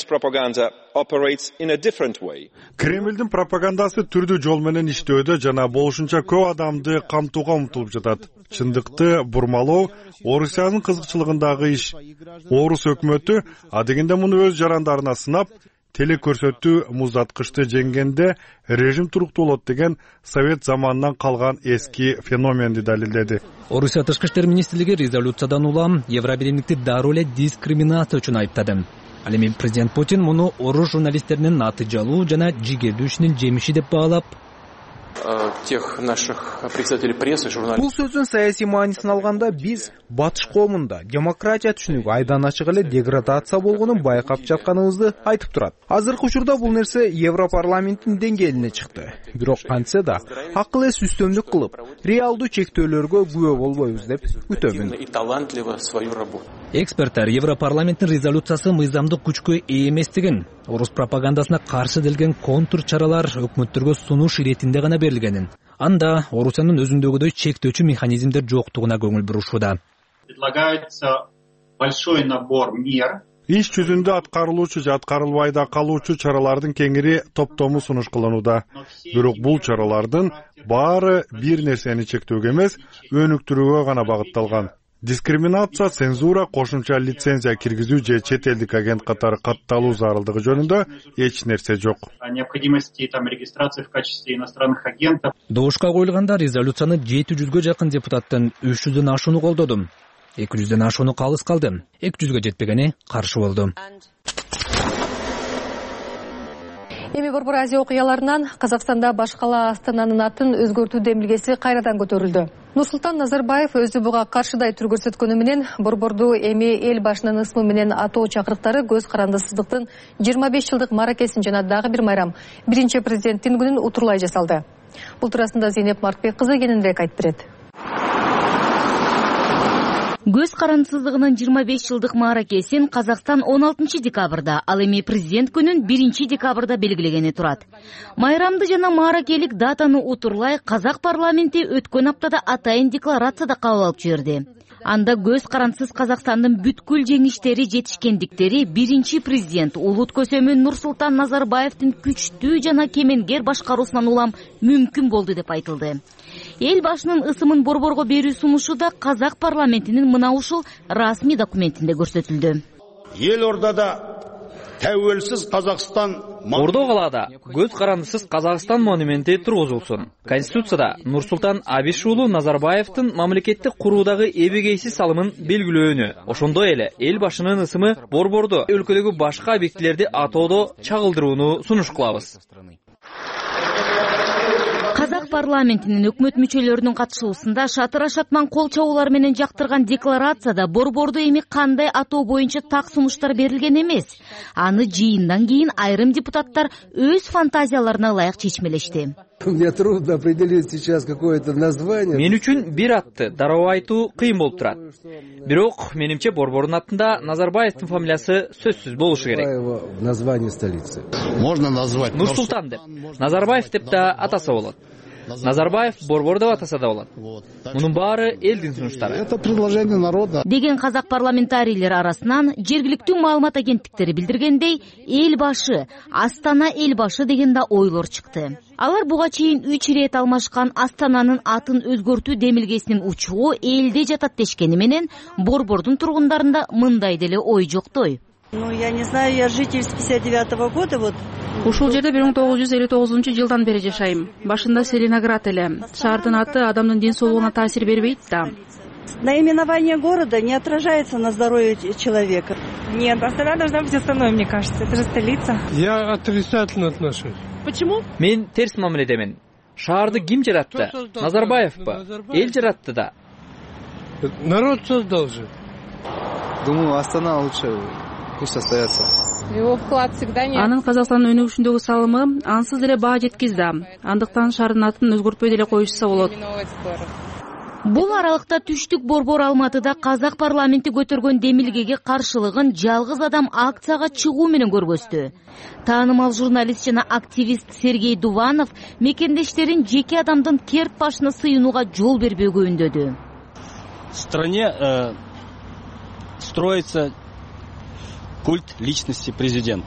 Кремлдин пропагандасы түрдүү жол менен иштөөдө жана болушунча көп адамды камтууга умтулуп жатат. Чындыкты бурмалоо Орусиянын кызыкчылыгындагы иш. Орус өкмөтү адегенде муну өз жарандарына сынап, телекөрсөтүү муздаткычты жеңгенде режим туруктуу болот деген совет заманынан калган эски феноменди далилдеди. Орусия тышкы иштер министрлиги резолюциядан улам Евробиримдикти дароо эле дискриминация үчүн айыптады. Ал эми президент Путин муну оруш журналисттеринин натыйжалуу жана жигердүү ишинин жемиши деп баалап, тех наших представителей прессы, журналистов. Бул сөздүн саясий маанисин алганда биз батыш коомунда демократия түшүнүгү айдан ачык эле деградация болгонун байкап жатканыбызды айтып турат. Азыркы учурда бул нерсе Европарламенттин деңгээлине чыкты. Бирок кантсе да акыл эс үстөмдүк кылып, реалдуу чектөөлөргө күбө болбойбуз деп күтөмүн. Эксперттер Европарламенттин резолюциясы мыйзамдык күчкө ээ эместигин, орус пропагандасына каршы делген контур чаралар өкмөттөргө сунуш иретинде гана берилгенин, анда Орусиянын өзүндөгүдөй чектөөчү механизмдер жоктугуна көңүл бурушууда. Предлагается большой набор мер. Иш жүзүндө аткарылуучу же аткарылбайда калуучу чаралардын кеңири топтому сунуш кылынууда. Бирок бул чаралардын баары бир нерсени чектөөгө эмес, өнүктүрүүгө гана багытталган. Дискриминация, цензура, кошумча лицензия киргизүү же чет элдик агент катары катталуу зарылдыгы жөнүндө эч нерсе жок. О необходимости там регистрации в качестве иностранных агентов. Добушка коюлганда резолюцияны жети жүзгө жакын депутаттын үч жүздөн ашууну колдоду. эки жүздөн ашууну калыс калды. эки жүзгө жетпегени каршы болду. Эми Борбор Азия окуяларынан Казакстанда башкала Астананын атын өзгөртүү демилгеси кайрадан көтөрүлдү. Нурсултан Назарбаев өзү буга каршыдай тур көрсөткөнү менен борборду эми эл башынын ысмы менен атоо чакырыктары көз карандысыздыктын жыйырма беш жылдык мааракесин жана дагы бир майрам биринчи президенттин күнүн утурлай жасалды. Бул туурасында Зейнеп Маркбек кызы кененирээк айтып берет. Көз карандысыздыгынын жыйырма беш жылдык мааракесин Казакстан он алтынчы декабрда, ал эми президент күнүн биринчи декабрда белгилегени турат. Майрамды жана мааракелик датаны утурлай Казак парламенти өткөн аптада атайын декларацияда кабыл алып жиберди. Анда көз карандысыз Казакстандын бүткүл жеңиштери жетишкендиктери биринчи президент улут көсөмү Нурсултан Назарбаевдин күчтүү жана кемеңгер башкаруусунан улам мүмкүн болду деп айтылды. Эл башынын ысымын борборго берүү сунушу да Казак парламентинин мына ушул расмий документинде көрсөтүлдү. Эл ордада тәуелсіз Қазақстан Ордо калаада көз карандысыз Казакстан монументи тургузулсун. Конституцияда Нурсултан Абишуулу Назарбаевдин мамлекеттик куруудагы эбегейсиз салымын белгилөөнү, ошондой эле эл башынын ысымы борбордо өлкөдөгү башка объектилерди атоодо чагылдырууну сунуш кылабыз. Казак парламентинин өкмөт мүчөлөрүнүн катышуусунда Шатыр Ашатман кол чабуулар менен жактырган декларацияда борборду эми кандай атоо боюнча так сунуштар берилген эмес. Аны жыйындан кийин айрым депутаттар өз фантазияларына ылайык чечмелешти. Мне трудно определить сейчас какое-то название. Мен үчүн бир атты дароо айтуу кыйын болуп турат. Бирок менимче борбордун атында Назарбаевдин фамилиясы сөзсүз болушу керек. Название столицы. Можно назвать Нурсултан деп. Назарбаев деп да атаса болот. Назарбаев борбор деп атаса да болот. Мунун баары элдин сунуштары. Это предложение народа. Деген казак парламентарийлер арасынан жергиликтүү маалымат агенттиктери билдиргендей, эл башы, Астана эл башы деген да ойлор чыкты. Алар буга чейин үч ирет алмашкан Астананын атын өзгөртүү демилгесинин учугу элде жатат дешкени менен борбордун тургундарында мындай деле ой жоктой. Ну, я не знаю, я житель с пятьдесят девятого года, вот. Ушул жерде бир миң тогуз жүз элүү тогузунчу жылдан бери жашайм. Башында Селеноград эле. Шаардын аты адамдын ден соолугуна таасир бербейт да. Наименование города не отражается на здоровье человека. Нет, Астана должна быть Астаной, мне кажется. Это же столица. Я отрицательно отношусь. Почему? Мен терс мамиледемин. Шаарды ким жаратты? Назарбаевпы? Эл жаратты да. Народ создал же. Думаю, Астана лучше. Пусть остается. Его вклад всегда не. Анын Казакстандын өнүгүшүндөгү салымы ансыз деле баа жеткизди. Андыктан шаардын атын өзгөртпөй деле коюшса болот. Бул аралыкта түштүк борбор Алматыда Казак парламенти көтөргөн демилгеге каршылыгын жалгыз адам акцияга чыгуу менен көргөздү. Таанымал журналист жана активист Сергей Дуванов мекендештерин жеке адамдын керт башына сыйынууга жол бербөөгө үндөдү. В стране э, строится культ личности президента.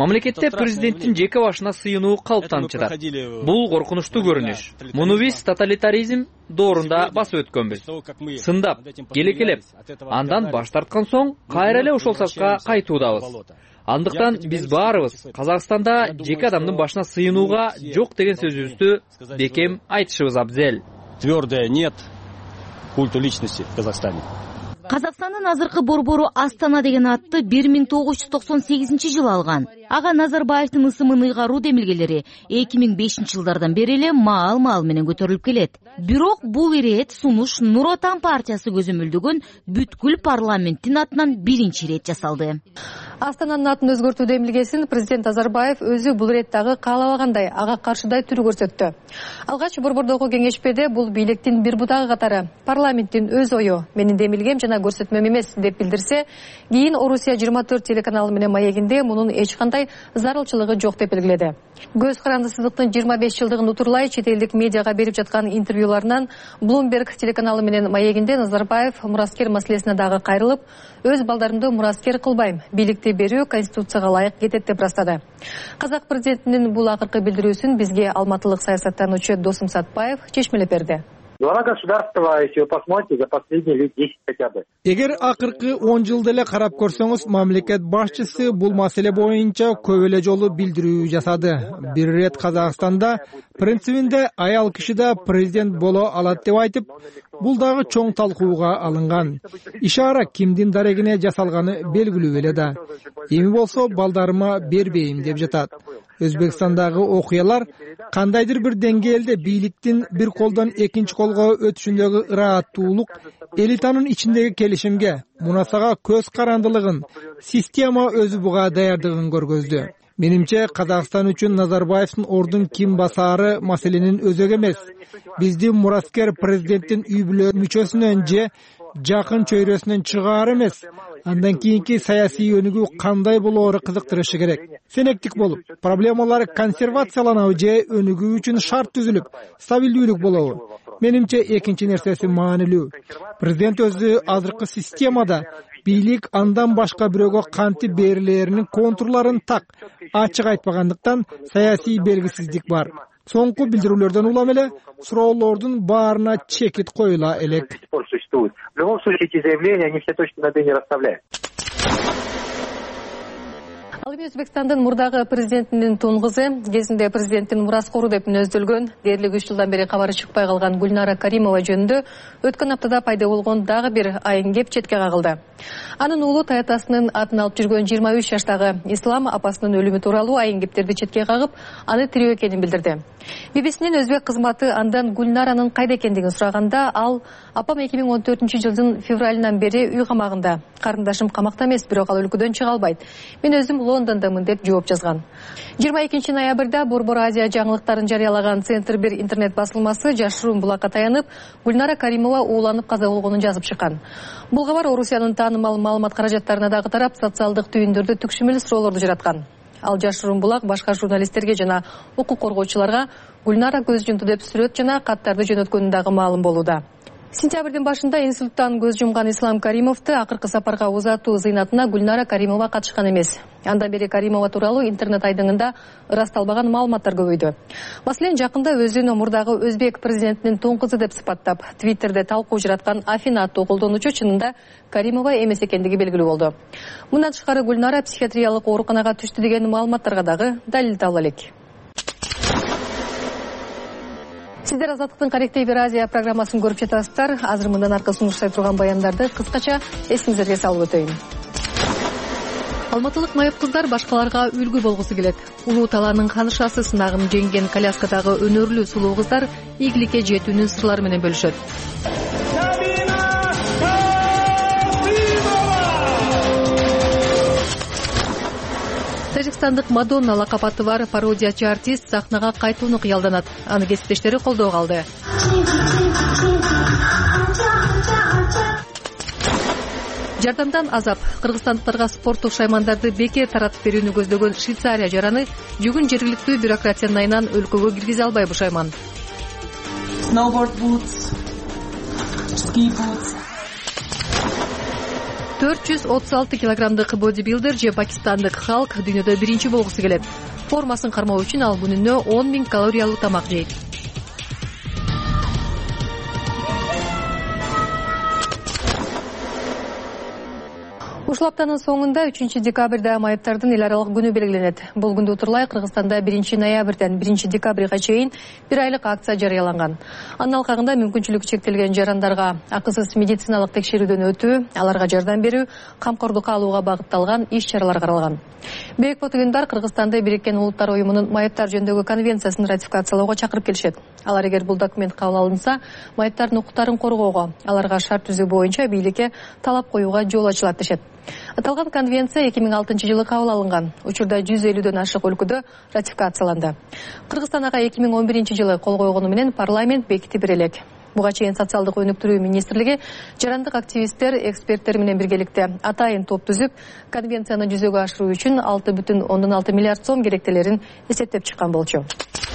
мамлекетте президенттин жеке башына сыйынуу калыптанып жатат. Бул коркунучтуу көрүнүш. Муну биз тоталитаризм доорунда басып өткөнбүз. Сындап, келекелеп, андан баш тарткан соң кайра эле ошол сапка кайтуудабыз. Андыктан биз баарыбыз Казакстанда жеке адамдын башына сыйынууга жок деген сөзүбүздү бекем айтышыбыз абзел. Твёрдое нет культу личности в Казахстане. Казакстандын азыркы борбору Астана деген атты бир миң тогуз жүз токсон сегизинчи жылы алган. Ага Назарбаевдин ысымын ыйгаруу демилгелери эки миң бешинчи жылдардан бери эле маал-маал менен көтөрүлүп келет. Бирок бул ирет сунуш Нур Отан партиясы көзөмөлдөгөн бүткүл парламенттин атынан биринчи ирет жасалды. Астананын атын өзгөртүү демилгесин президент Назарбаев өзү бул иреттагы каалабагандай ага каршыдай түрү көрсөттү. Алгач борбордогу кеңешпеде бул бийликтин бир бутагы катары парламенттин өз ою, менин демилгем жана көрсөтмөм эмес деп билдирсе, кийин Орусия жыйырма төрт телеканалы менен маегинде мунун эч кандай зарылчылыгы жок деп белгиледи. Көз карандысыздыктын жыйырма беш жылдыгын утурлай чет элдик медиага берип жаткан интервьюларынан Bloomberg телеканалы менен маегинде Назарбаев мураскер маселесине дагы кайрылып, өз балдарымды мураскер кылбайм, бийликти берүү конституцияга ылайык кетет деп ырастады. Казак президентинин бул акыркы билдирүүсүн бизге алматылык саясаттануучу Досум Сатпаев чечмелеп берди. Глава государства, если вы посмотрите, за последние лет десять хотя бы. Эгер акыркы он жылда эле карап көрсөңүз, мамлекет башчысы бул маселе боюнча көп эле жолу билдирүү жасады. Бир рет Казакстанда принцибинде аял киши да президент боло алат деп айтып, бул дагы чоң талкууга алынган. Ишара кимдин дарегине жасалганы белгилүү эле да. Эми болсо балдарыма бербейм деп жатат. Өзбекстандагы окуялар кандайдыр бир деңгээлде бийликтин бир колдон экинчи колго өтүшүндөгү ырааттуулук, элитанын ичиндеги келишимге, мунасага көз карандылыгын, система өзү буга даярдыгын көргөздү. Менимче Казакстан үчүн Назарбаевдин ордун ким басаары маселенин өзөгү эмес. Биздин мураскер президенттин үй бүлө мүчөсүнөн же жакын чөйрөсүнөн чыгаар эмес. Андан кийинки саясий өнүгүү кандай болоору кызыктырышы керек. Сенектик болуп, проблемалар консервацияланабы же өнүгүү үчүн шарт түзүлүп, стабилдүүлүк болобу? Менимче экинчи нерсеси маанилүү. Президент өзү азыркы системада бийлик андан башка бирөөгө кантип берилээринин контурларын так ачык айтпагандыктан саясий белгисиздик бар. Соңку билдирүүлөрдөн улам эле суроолордун баарына чекит коюла элек. В любом случае, эти заявления, они все точно на дне не расставляют. Ал эми Өзбекстандын мурдагы президентинин тунгузу, кезинде президенттин мураскору деп мүнөздөлгөн, дээрлик үч жылдан бери кабары чыкпай калган Гүлнара Каримова жөнүндө өткөн аптада пайда болгон дагы бир айын кеп четке кагылды. Анын уулу Таятасынын атын алып жүргөн жыйырма үч жаштагы Ислам апасынын өлүмү тууралуу айын кептерди четке кагып, аны тирүү экенин билдирди. би би синин өзбек кызматы андан Гүлнаранын кайда экендигин сураганда, ал апам эки миң он төртүнчү жылдын февралынан бери үй камагында. Карындашым камакта эмес, бирок ал өлкөдөн чыга албайт. Мен өзүм Лондондомун деп жооп жазган. жыйырма экинчи ноябрда Борбор Азия жаңылыктарын жарыялаган Центр бир интернет басылмасы жашыруун булакка таянып, Гүлнара Каримова ууланып каза болгонун жазып чыккан. Бул кабар Орусиянын таанымал маалымат каражаттарына дагы тарап, социалдык түйүндөрдө түкшүмөл суроолорду жараткан. Ал жашыруун булак башка журналисттерге жана укук коргоочуларга Гүлнара көз жумду деп сүрөт жана каттарды жөнөткөнү дагы маалым болууда. Сентябрдын башында инсульттан көз жумган Ислам Каримовду акыркы сапарга узатуу зыйнатына Гүлнара Каримова катышкан эмес. Андан бери Каримова тууралуу интернет айдыңында ырасталбаган маалыматтар көбөйдү. Маселен, жакында өзүн мурдагы өзбек президентинин тоң кызы деп сыпаттап, Твиттерде талкуу жараткан Афина аттуу колдонуучу чынында Каримова эмес экендиги белгилүү болду. Мындан тышкары Гүлнара психиатриялык ооруканага түштү деген маалыматтарга дагы далил таба элек. Сиздер Азаттыктын Корректив Азия программасын көрүп жатасыздар. Азыр мындан аркы сунуштай турган баяндарды кыскача эсиңиздерге салып өтөйүн. Алматылык майып кыздар башкаларга үлгү болгусу келет. Улуу талаанын ханышасы сынагын жеңген коляскадагы өнөрлүү сулуу кыздар ийгиликке жетүүнүн сырлары менен бөлүшөт. Тажикстандык Мадонна лакап аты бар пародиячы артист сахнага кайтууну кыялданат. Аны кесиптештери колдоого алды. Жардамдан азап. Кыргызстандыктарга спорттук шаймандарды бекер таратып берүүнү көздөгөн Швейцария жараны бүгүн жергиликтүү бюрократиянын айынан өлкөгө киргизе албай бушайман. Snowboard boots, ski boots. төрт жүз отуз алты килограммдык бодибилдер же пакистандык Халк дүйнөдө биринчи болгусу келет. Формасын кармоо үчүн ал күнүнө он миң калориялуу тамак жейт. Ушул аптанын соңунда үчүнчү декабрда майыптардын эл аралык күнү белгиленет. Бул күндү утурлай Кыргызстанда биринчи ноябрдан биринчи декабрга чейин бир айлык акция жарыяланган. Анын алкагында мүмкүнчүлүгү чектелген жарандарга акысыз медициналык текшерүүдөн өтүү, аларга жардам берүү, камкордукка алууга багытталган иш-чаралар каралган. Бейик Ботугундар Кыргызстанды Бириккен Улуттар уюмунун майыптар жөнүндөгү конвенциясын ратификациялоого чакырып келишет. Алар эгер бул документ кабыл алынса, майыптардын укуктарын коргоого, аларга шарт түзүү боюнча бийликке талап коюуга жол ачылат дешет. Аталган конвенция эки миң алтынчы жылы кабыл алынган. Учурда жүз элүүдөн ашык өлкөдө ратификацияланды. Кыргызстан ага эки миң он биринчи жылы кол койгону менен парламент бекитип бере элек. Буга чейин социалдык өнүктүрүү министрлиги жарандык активисттер, эксперттер менен биргеликте атайын топ түзүп, конвенцияны жүзөгө ашыруу үчүн алты бүтүн ондон алты миллиард сом керектелерин эсептеп чыккан болчу.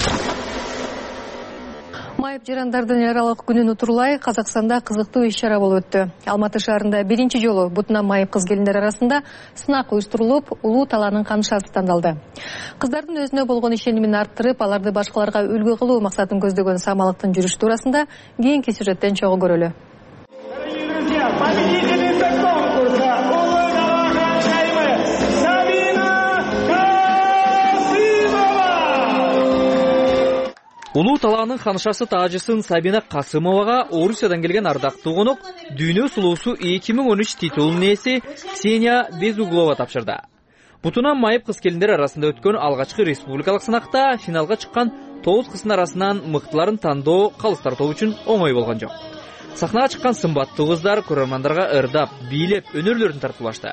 Майып жарандардын эл аралык күнүн утурлай Казакстанда кызыктуу иш-чара болуп өттү. Алматы шаарында биринчи жолу бутуна майып кыз келиндер арасында сынак уюштурулуп, улуу талаанын канышасы тандалды. Кыздардын өзүнө болгон ишенимин арттырып, аларды башкаларга үлгү кылуу максатын көздөгөн самалыктын жүрүш туурасында кийинки сюжеттен чогуу көрөлү. Улуу талаанын ханышасы таажысын Сабина Касымовага Орусиядан келген ардактуу конок дүйнө сулуусу эки миң он үч титулунун ээси Ксения Безуглова тапшырды. Бутуна майып кыз келиндер арасында өткөн алгачкы республикалык сынакта финалга чыккан тогуз кыздын арасынан мыктыларын тандоо калыс тартуу үчүн оңой болгон жок. Сахнага чыккан сымбаттуу кыздар көрөрмандарга ырдап, бийлеп, өнөрлөрүн тартуулашты.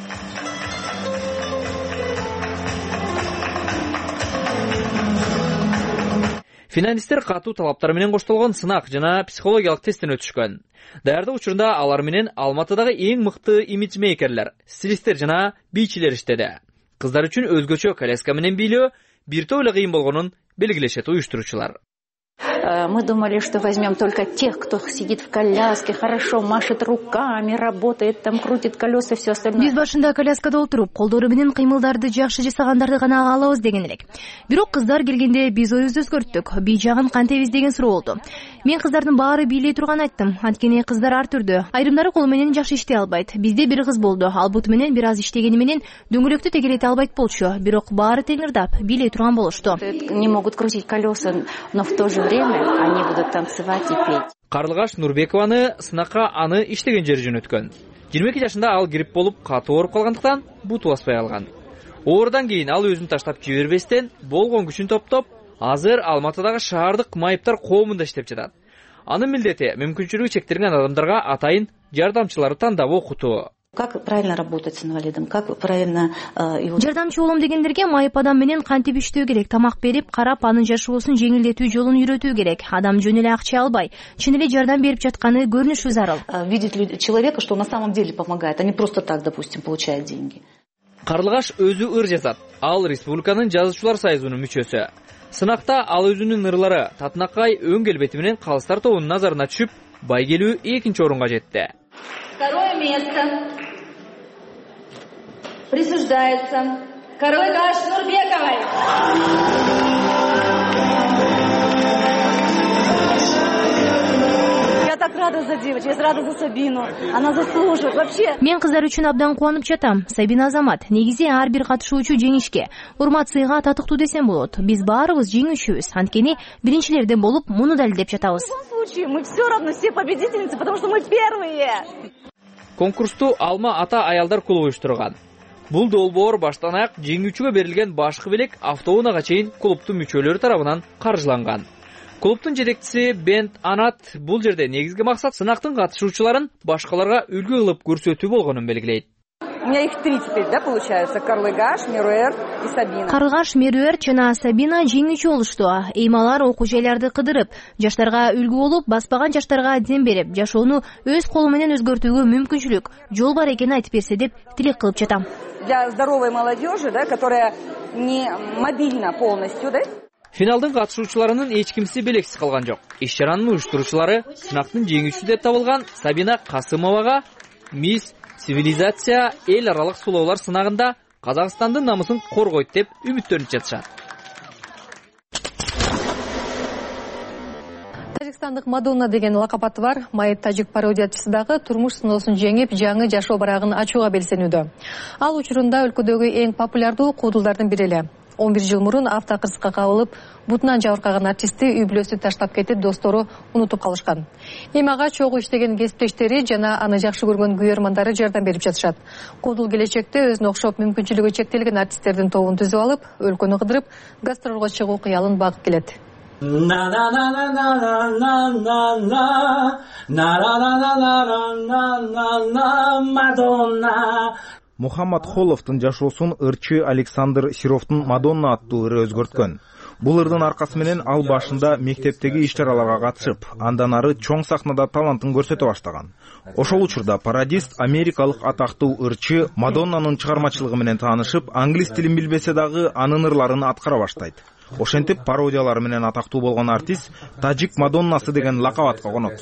Финалисттер катуу талаптар менен коштолгон сынак жана психологиялык тесттен өтүшкөн. Даярдык учурунда алар менен Алматыдагы эң мыкты имиджмейкерлер, стилисттер жана бийчилер иштеди. Кыздар үчүн өзгөчө коляска менен бийлөө бир топ эле кыйын болгонун белгилешет уюштуруучулар. Мы думали, что возьмем только тех, кто сидит в коляске, хорошо машет руками, работает, там крутит колеса и все остальное. Биз башында коляскада отуруп, колдору менен кыймылдарды жакшы жасагандарды гана алабыз деген элек. Бирок кыздар келгенде биз оюбузду өзгөрттүк. Бий жагын кантебиз деген суроо болду. Мен кыздардын баары бийлей турган айттым. Анткени кыздар ар түрдүү. Айрымдары кол менен жакшы иштей албайт. Бизде бир кыз болду. Ал бут менен бир аз иштегени менен дөңгөлөктү тегелете албайт болчу. Бирок баары тең ырдап, бийлей турган болушту. Не могут крутить колеса, но в то же время они будут танцевать и петь. Карлыгаш Нурбекованы сынакка аны иштеген жери жөнөткөн. жыйырма эки жашында ал грипп болуп катуу ооруп калгандыктан буту баспай алган. Оорудан кийин ал өзүн таштап жибербестен болгон күчүн топтоп, азыр Алматыдагы шаардык майыптар коомунда иштеп жатат. Анын милдети мүмкүнчүлүгү чектелген адамдарга атайын жардамчылары тандап окутуу. Как правильно работать с инвалидом? Как правильно его... Жардамчы болом дегендерге майып адам менен кантип иштөө керек, тамак берип, карап, анын жашоосун жеңилдетүү жолун үйрөтүү керек. Адам жөн эле акча албай, чын эле жардам берип жатканы көрүнүшү зарыл. Видеть человека, что на самом деле помогает, а не просто так, допустим, получает деньги. Карлыгаш өзү ыр жазат. Ал республиканын жазуучулар союзунун мүчөсү. Сынакта ал өзүнүн ырлары татынакай өң келбети менен калыстар тобунун назарына түшүп, байгелүү экинчи орунга жетти. Второе место присуждается Карлыгаш Нурбековой. Я так рада за девочку, я рада за Сабину. Она заслуживает вообще. Мен кыздар үчүн абдан кубанып жатам. Сабина Азамат. Негизи ар бир катышуучу жеңишке, урмат сыйга татыктуу десем болот. Биз баарыбыз жеңүүчүбүз. Анткени биринчилерден болуп, муну далилдеп жатабыз. В любом случае, мы все равно все победительницы, потому что мы первые. Конкурсту Алма ата аялдар клубу уюштурган. Бул долбоор баштан аяк жеңүүчүгө берилген башкы белек автоунага чейин клубтун мүчөлөрү тарабынан каржыланган. Клубтун жетекчиси Бент Анат бул жерде негизги максат сынактын катышуучуларын башкаларга үлгү кылып көрсөтүү болгонун белгилейт. У меня их три теперь, да, получается? Карлыгаш, Меруэр и Сабина. Карлыгаш, Меруэр жана Сабина жеңүүчү болушту. Эймалар окуу жайларды кыдырып, жаштарга үлгү болуп, баспаган жаштарга дем берип, жашоону өз колу менен өзгөртүүгө мүмкүнчүлүк жол бар экенин айтып берсе деп тилек кылып жатам. Для здоровой молодежи, да, которая не мобильна полностью, да? Финалдын катышуучуларынын эч кимси белексиз калган жок. Иш-чаранын уюштуруучулары сынактын жеңүүчүсү деп табылган Сабина Касымовага мисс цивилизация эл аралык сулоолор сынагында Казакстандын намысын коргойт деп үмүттөнүп жатышат. Тажикстандык Мадонна деген лакап аты бар майып тажик пародиячысы дагы турмуш сыноосун жеңип, жаңы жашоо барагын ачууга белсенүүдө. Ал учурунда өлкөдөгү эң популярдуу куудулдардын бири эле. он бир жыл мурун автокырсыкка кабылып, бутунан жабыркаган артистти үй бүлөсү таштап кетип, достору унутуп калышкан. Эми ага чогуу иштеген кесиптештери жана аны жакшы көргөн күйөрмандары жардам берип жатышат. Куудул келечекте өзүнө окшоп мүмкүнчүлүгү чектелген артисттердин тобун түзүп алып, өлкөнү кыдырып, гастролго чыгуу кыялын багып келет. Мухаммад Холовдун жашоосун ырчы Александр Серовдун Мадонна аттуу ыры өзгөрткөн. Бул ырдын аркасы менен ал башында мектептеги иш-чараларга катышып, андан ары чоң сахнада талантын көрсөтө баштаган. Ошол учурда пародист америкалык атактуу ырчы Мадоннанын чыгармачылыгы менен таанышып, англис тилин билбесе дагы анын ырларын аткара баштайт. Ошентип пародиялары менен атактуу болгон артист Тажик Мадоннасы деген лакап атка конот.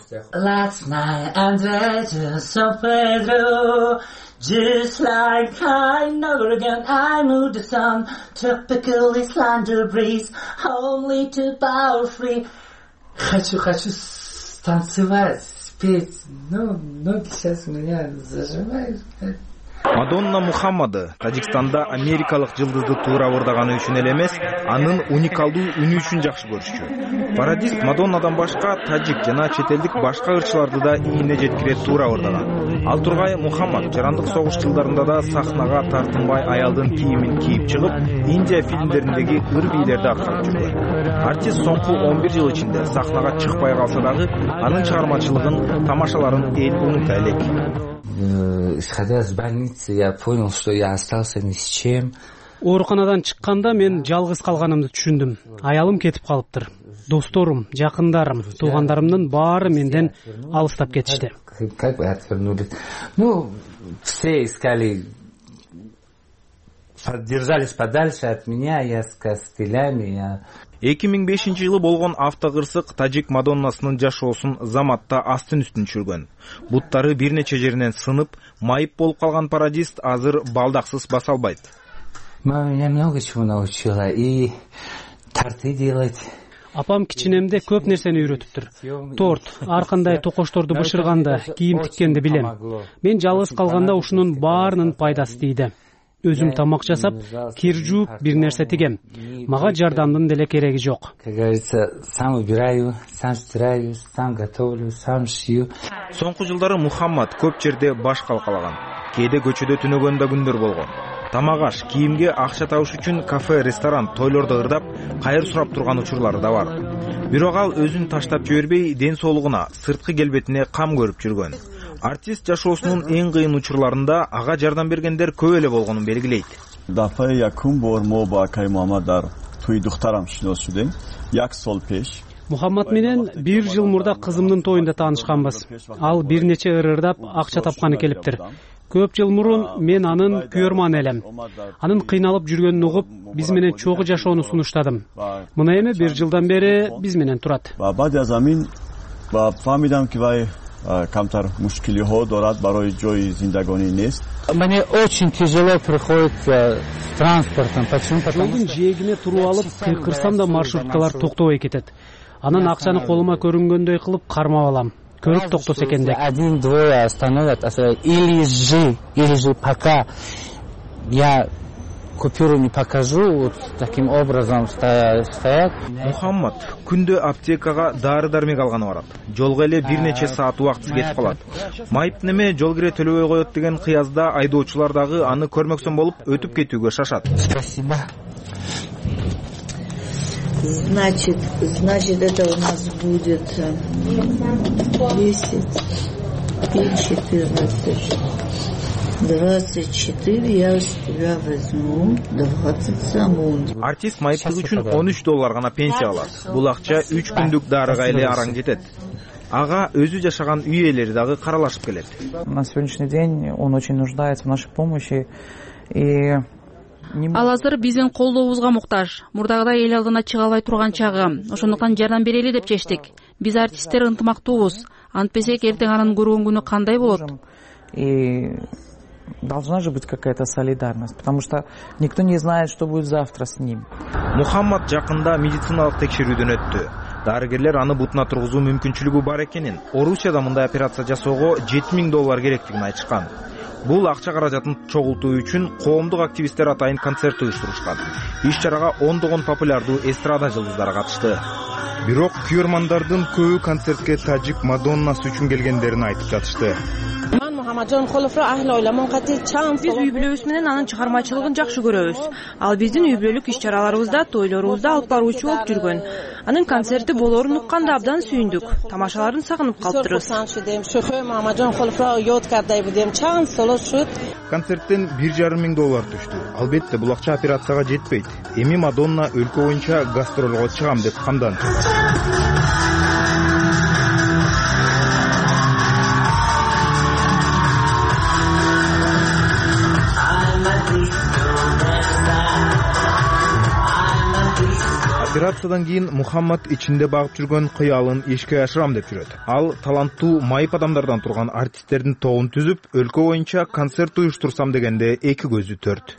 Just like I never again I moved the sun, tropical Islander breeze, only to power free. Хочу, хочу танцевать, спеть, но ноги сейчас меня зажимают. Мадонна Мухаммады Тажикстанда америкалык жылдызды туура ырдаганы үчүн эле эмес, анын уникалдуу үнү үчүн жакшы көрүшчү. Пародист Мадоннадан башка тажик жана чет элдик башка ырчыларды да ийине жеткире туура ырдаган. Ал тургай Мухаммад жарандык согуш жылдарында да сахнага тартынбай аялдын кийимин кийип чыгып, Индия фильмдериндеги ыр бийлерди аткарып жүргөн. Артист соңку он бир жыл ичинде сахнага чыкпай калса дагы, анын чыгармачылыгын, тамашаларын эл унута элек. Исходя из больницы, я понял, что я остался ни с чем. Ооруканадан чыкканда мен жалгыз калганымды түшүндүм. Аялым кетип калыптыр. Досторум, жакындарым, туугандарымдын баары менден алыстап кетишти. Как бы отвернулись. Ну, все искали, держались подальше от меня, я с костылями, я... эки миң бешинчи жылы болгон автокырсык Тажик Мадоннасынын жашоосун заматта астын үстүн түшүргөн. Буттары бир нече жеринен сынып, майып болуп калган пародист азыр балдаксыз баса албайт. Мама меня много чего научила, и торты делать. Апам кичинемде көп нерсени үйрөтүптүр. Торт, ар кандай токошторду бышырганды, кийим тиккенди билем. Мен жалгыз калганда ушунун баарынын пайдасы тийди. Өзүм тамак жасап, кир жууп, бир нерсе тигем. Мага жардамдын деле кереги жок. Как говорится, сам убираю, сам стираю, сам готовлю, сам шью. Соңку жылдары Мухаммад көп жерде баш калкалаган. Кээде көчөдө түнөгөн да күндөр болгон. Тамак аш, кийимге акча табыш үчүн кафе, ресторан, тойлордо ырдап, кайыр сурап турган учурлары да бар. Бирок ал өзүн таштап жибербей, ден соолугуна, сырткы келбетине кам көрүп жүргөн. Артист жашоосунун эң кыйын учурларында ага жардам бергендер көп эле болгонун белгилейт. Дафаи якум бор мо ба Акай Мухаммад дар туи духтарам шинос шудем. Як сол пеш. Мухаммад менен бир жыл мурда кызымдын тоюнда таанышканбыз. Ал бир нече ыр ырдап акча тапканы келиптир. Көп жыл мурун мен анын күйөрманы элем. Анын кыйналып жүргөнүн угуп, биз менен чогуу жашоону сунуштадым. Мына эми бир жылдан бери биз менен турат. Баъди аз амин ба фаҳмидам ки вай камтар мушкилиҳо дорад, барои ҷои зиндагонӣ нест. Мне очень тяжело приходится с транспортом. Почему? Жолдун жээгине туруп алып, кыйкырсам да маршруткалар токтобой кетет. Анан акчаны колума көрүнгөндөй кылып кармап алам. Көрүп токтосо экен деп. Один-двое остановят, или же, или же пока я купюру не покажу, вот таким образом стоят. Мухаммад күндө аптекага дары-дармек алганы барат. Жолго эле бир нече саат убактысы кетип калат. Майып неме жол кире төлөбөй коет деген кыязда айдоочулар дагы аны көрмөксөн болуп өтүп кетүүгө шашат. Спасибо. Значит, значит, это у нас будет десять и четырнадцать. двадцать четыре, я с тебя возьму двадцать самун. Артист майыптык үчүн он үч доллар гана пенсия алат. Бул акча үч күндүк дарыга эле араң жетет. Ага өзү жашаган үй ээлери дагы каралашып келет. На сегодняшний день он очень нуждается в нашей помощи и Ал азыр биздин колдообузга муктаж. Мурдагыдай эл алдына чыга албай турган чагы. Ошондуктан жардам берели деп чечтик. Биз артисттер ынтымактуубуз. Антпесек эртең анын көргөн күнү кандай болот? И должна же быть какая-то солидарность, потому что никто не знает, что будет завтра с ним. Мухаммад жакында медициналык текшерүүдөн өттү. Дарыгерлер аны бутуна тургузуу мүмкүнчүлүгү бар экенин, Орусияда мындай операция жасоого жети миң доллар керектигин айтышкан. Бул акча каражатын чогултуу үчүн коомдук активисттер атайын концерт уюштурушкан. Иш чарага ондогон популярдуу эстрада жылдыздары катышты. Бирок күйөрмандардын көбү концертке тажик Мадоннасы үчүн келгендерин айтып жатышты. Биз үй бүлөбүз менен анын чыгармачылыгын жакшы көрөбүз. Ал биздин үй бүлөлүк иш чараларыбызда, тойлорубузда алып баруучу болуп жүргөн. Анын концерти болоорун укканда абдан сүйүндүк. Тамашаларын сагынып калыптырбыз. Концерттен бир жарым миң доллар түштү. Албетте бул акча операцияга жетпейт. Эми Мадонна өлкө боюнча гастролго чыгам деп камданды. Операциядан кийин Мухаммад ичинде багып жүргөн кыялын эшикке ашырам деп жүрөт. Ал таланттуу майып адамдардан турган артисттердин тобун түзүп, өлкө боюнча концерт уюштурсам дегенде эки көзү төрт.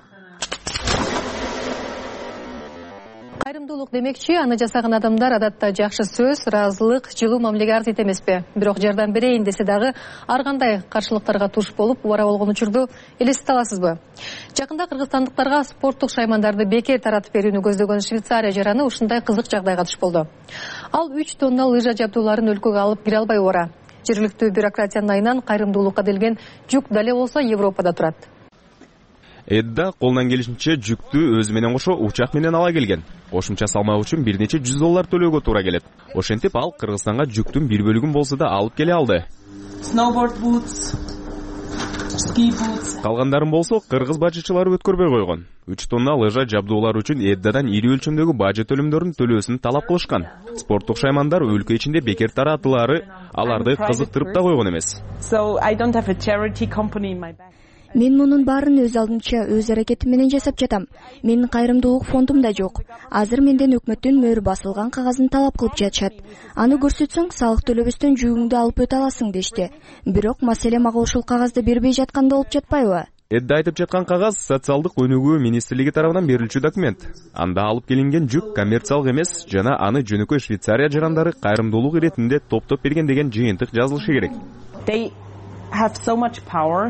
Кайрымдуулук демекчи, аны жасаган адамдар адатта жакшы сөз, ыраазылык, жылуу мамилеге арзыйт эмеспи. Бирок жардам берейин десе дагы ар кандай каршылыктарга туш болуп, убара болгон учурду элестете аласызбы? Жакында кыргызстандыктарга спорттук шаймандарды бекер таратып берүүнү көздөгөн Швейцария жараны ушундай кызык жагдайга туш болду. Ал үч тонна лыжа жабдууларын өлкөгө алып кире албай убара. Жергиликтүү бюрократиянын айынан кайрымдуулукка делген жүк дале болсо Европада турат. Эдда колунан келишинче жүктү өзү менен кошо учак менен ала келген. Кошумча салмак үчүн бир нече жүз доллар төлөөгө туура келет. Ошентип ал Кыргызстанга жүктүн бир бөлүгүн болсо да алып келе алды. Snowboard boots, ski boots. Калгандарын болсо кыргыз бажычылары өткөрбөй койгон. үч тонна лыжа жабдуулар үчүн Эддадан ири өлчөмдөгү бажы төлөмдөрүн төлөөсүн талап кылышкан. Спорттук шаймандар өлкө ичинде бекер таратылары аларды кызыктырып да койгон эмес. So I don't have a charity company in my back. Мен мунун баарын өз алдымча өз аракетим менен жасап жатам. Менин кайрымдуулук фондум да жок. Азыр менден өкмөттүн мөөрү басылган кагазын талап кылып жатышат. Аны көрсөтсөң, салык төлөбөстөн жүгүңдү алып өтө аласың дешти. Бирок маселе мага ушул кагазды бербей жатканда болуп жатпайбы? Эдда айтып жаткан кагаз социалдык өнүгүү министрлиги тарабынан берилчү документ. Анда алып келинген жүк коммерциялык эмес, жана аны жөнөкөй Швейцария жарандары кайрымдуулук иретинде топтоп берген деген жыйынтык жазылышы керек. They have so much power.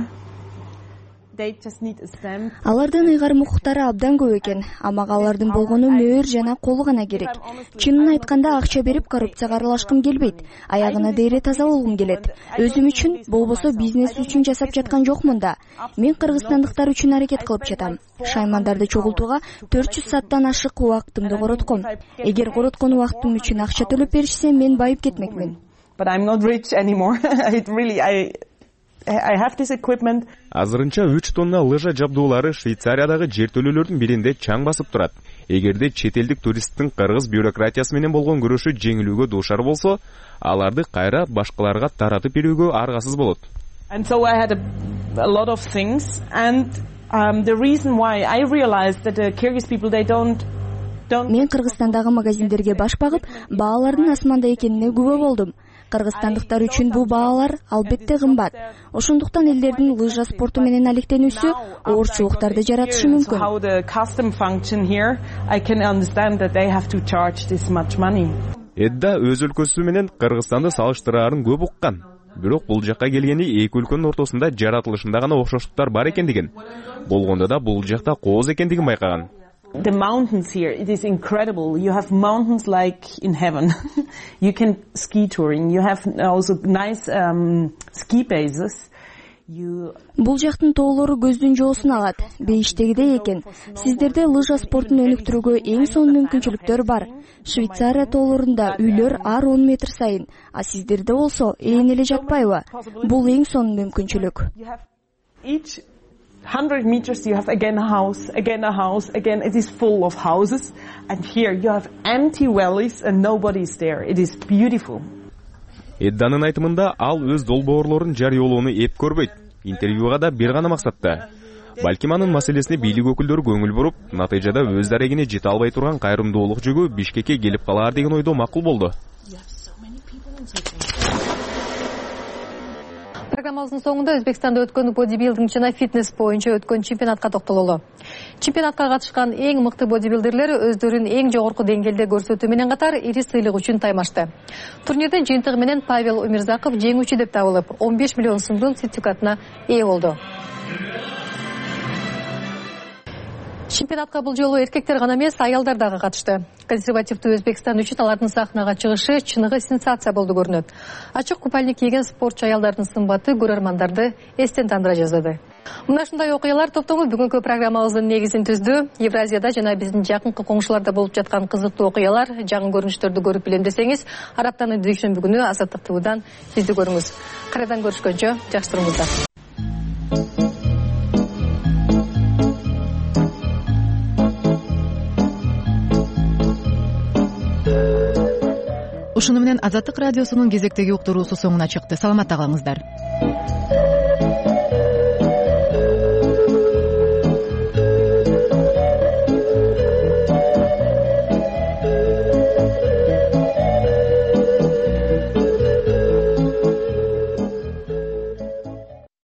Алардын ыйгарым укуктары абдан көп экен, амага алардын болгону мөөр жана колу гана керек. Чынын айтканда акча берип коррупцияга аралашкым келбейт. Аягына дейре таза болгум келет. Өзүм үчүн, болбосо бизнес үчүн жасап жаткан жокмун да. Мен кыргызстандыктар үчүн аракет кылып жатам. Шаймандарды чогултууга төрт жүз сааттан ашык убактымды коротком. Эгер короткон убактым үчүн акча төлөп беришсе, мен байып кетмекмин. But I'm not rich anymore. It really I I have this equipment. Азырынча үч тонна лыжа жабдуулары Швейцариядагы жер төлөөлөрдүн биринде чаң басып турат. Эгерде чет элдик туристтин кыргыз бюрократиясы менен болгон күрөшү жеңилүүгө дуушар болсо, аларды кайра башкаларга таратып берүүгө аргасыз болот. And so I had a, a lot of things and um, the reason why I realized that the Kyrgyz people they don't Мен Кыргызстандагы магазиндерге баш багып, баалардын асманда экенине күбө болдум. Кыргызстандыктар үчүн бул баалар албетте кымбат. Ошондуктан элдердин лыжа спорту менен алектенүүсү оорчулуктарды жаратышы мүмкүн. Эдда өз өлкөсү менен Кыргызстанды салыштыраарын көп уккан. Бирок бул жакка келгени эки өлкөнүн ортосунда жаратылышында гана окшоштуктар бар экендигин, болгондо да бул жакта кооз экендигин байкаган. The mountains here, it is incredible. You have mountains like in heaven. You can ski touring. You have also nice um, ski bases. Бул жактын тоолору көздүн жоосун алат. Бейиштегидей экен. Сиздерде лыжа спортун өнүктүрүүгө эң сонун мүмкүнчүлүктөр бар. Швейцария тоолорунда үйлөр ар он метр сайын, а сиздерде болсо ээн эле жатпайбы? Бул эң сонун мүмкүнчүлүк. one hundred meters you have again a house, again a house, again it is full of houses, and here you have empty valleys and nobody is there. It is beautiful. Эдданын айтымында ал өз долбоорлорун жарыялоону эп көрбөйт. Интервьюга да бир гана максатта. Балким анын маселесине бийлик өкүлдөрү көңүл буруп, натыйжада өз дарегине жете албай турган кайрымдуулук жүгү Бишкекке келип калаар деген ойдо макул болду. Программабыздын соңунда Өзбекстанда өткөн бодибилдинг жана фитнес боюнча өткөн чемпионатка токтололу. Чемпионатка катышкан эң мыкты бодибилдерлер өздөрүн эң жогорку деңгээлде көрсөтүү менен катар ири сыйлык үчүн таймашты. Турнирдин жыйынтыгы менен Павел Умирзаков жеңүүчү деп табылып, он беш миллион сомдун сертификатына ээ болду. Чемпионатка бул жолу эркектер гана эмес, аялдар дагы катышты. Консервативдүү Өзбекстан үчүн алардын сахнага чыгышы чыныгы сенсация болду көрүнөт. Ачык купальник кийген спортчу аялдардын сымбаты көрөрмандарды эстен тандыра жаздады. Мына ушундай окуялар топтому бүгүнкү программабыздын негизин түздү. Евразияда жана биздин жакынкы коңшуларда болуп жаткан кызыктуу окуялар, жаңы көрүнүштөрдү көрүп билем десеңиз, Араптанын дүйшөмбү күнү Азаттык ТВдан бизди көрүңүз. Кайрадан көрүшкөнчө жакшы туруңуздар. Ушуну менен Азаттык радиосунун кезектеги уктуруусу соңуна чыкты. Саламатта калыңыздар.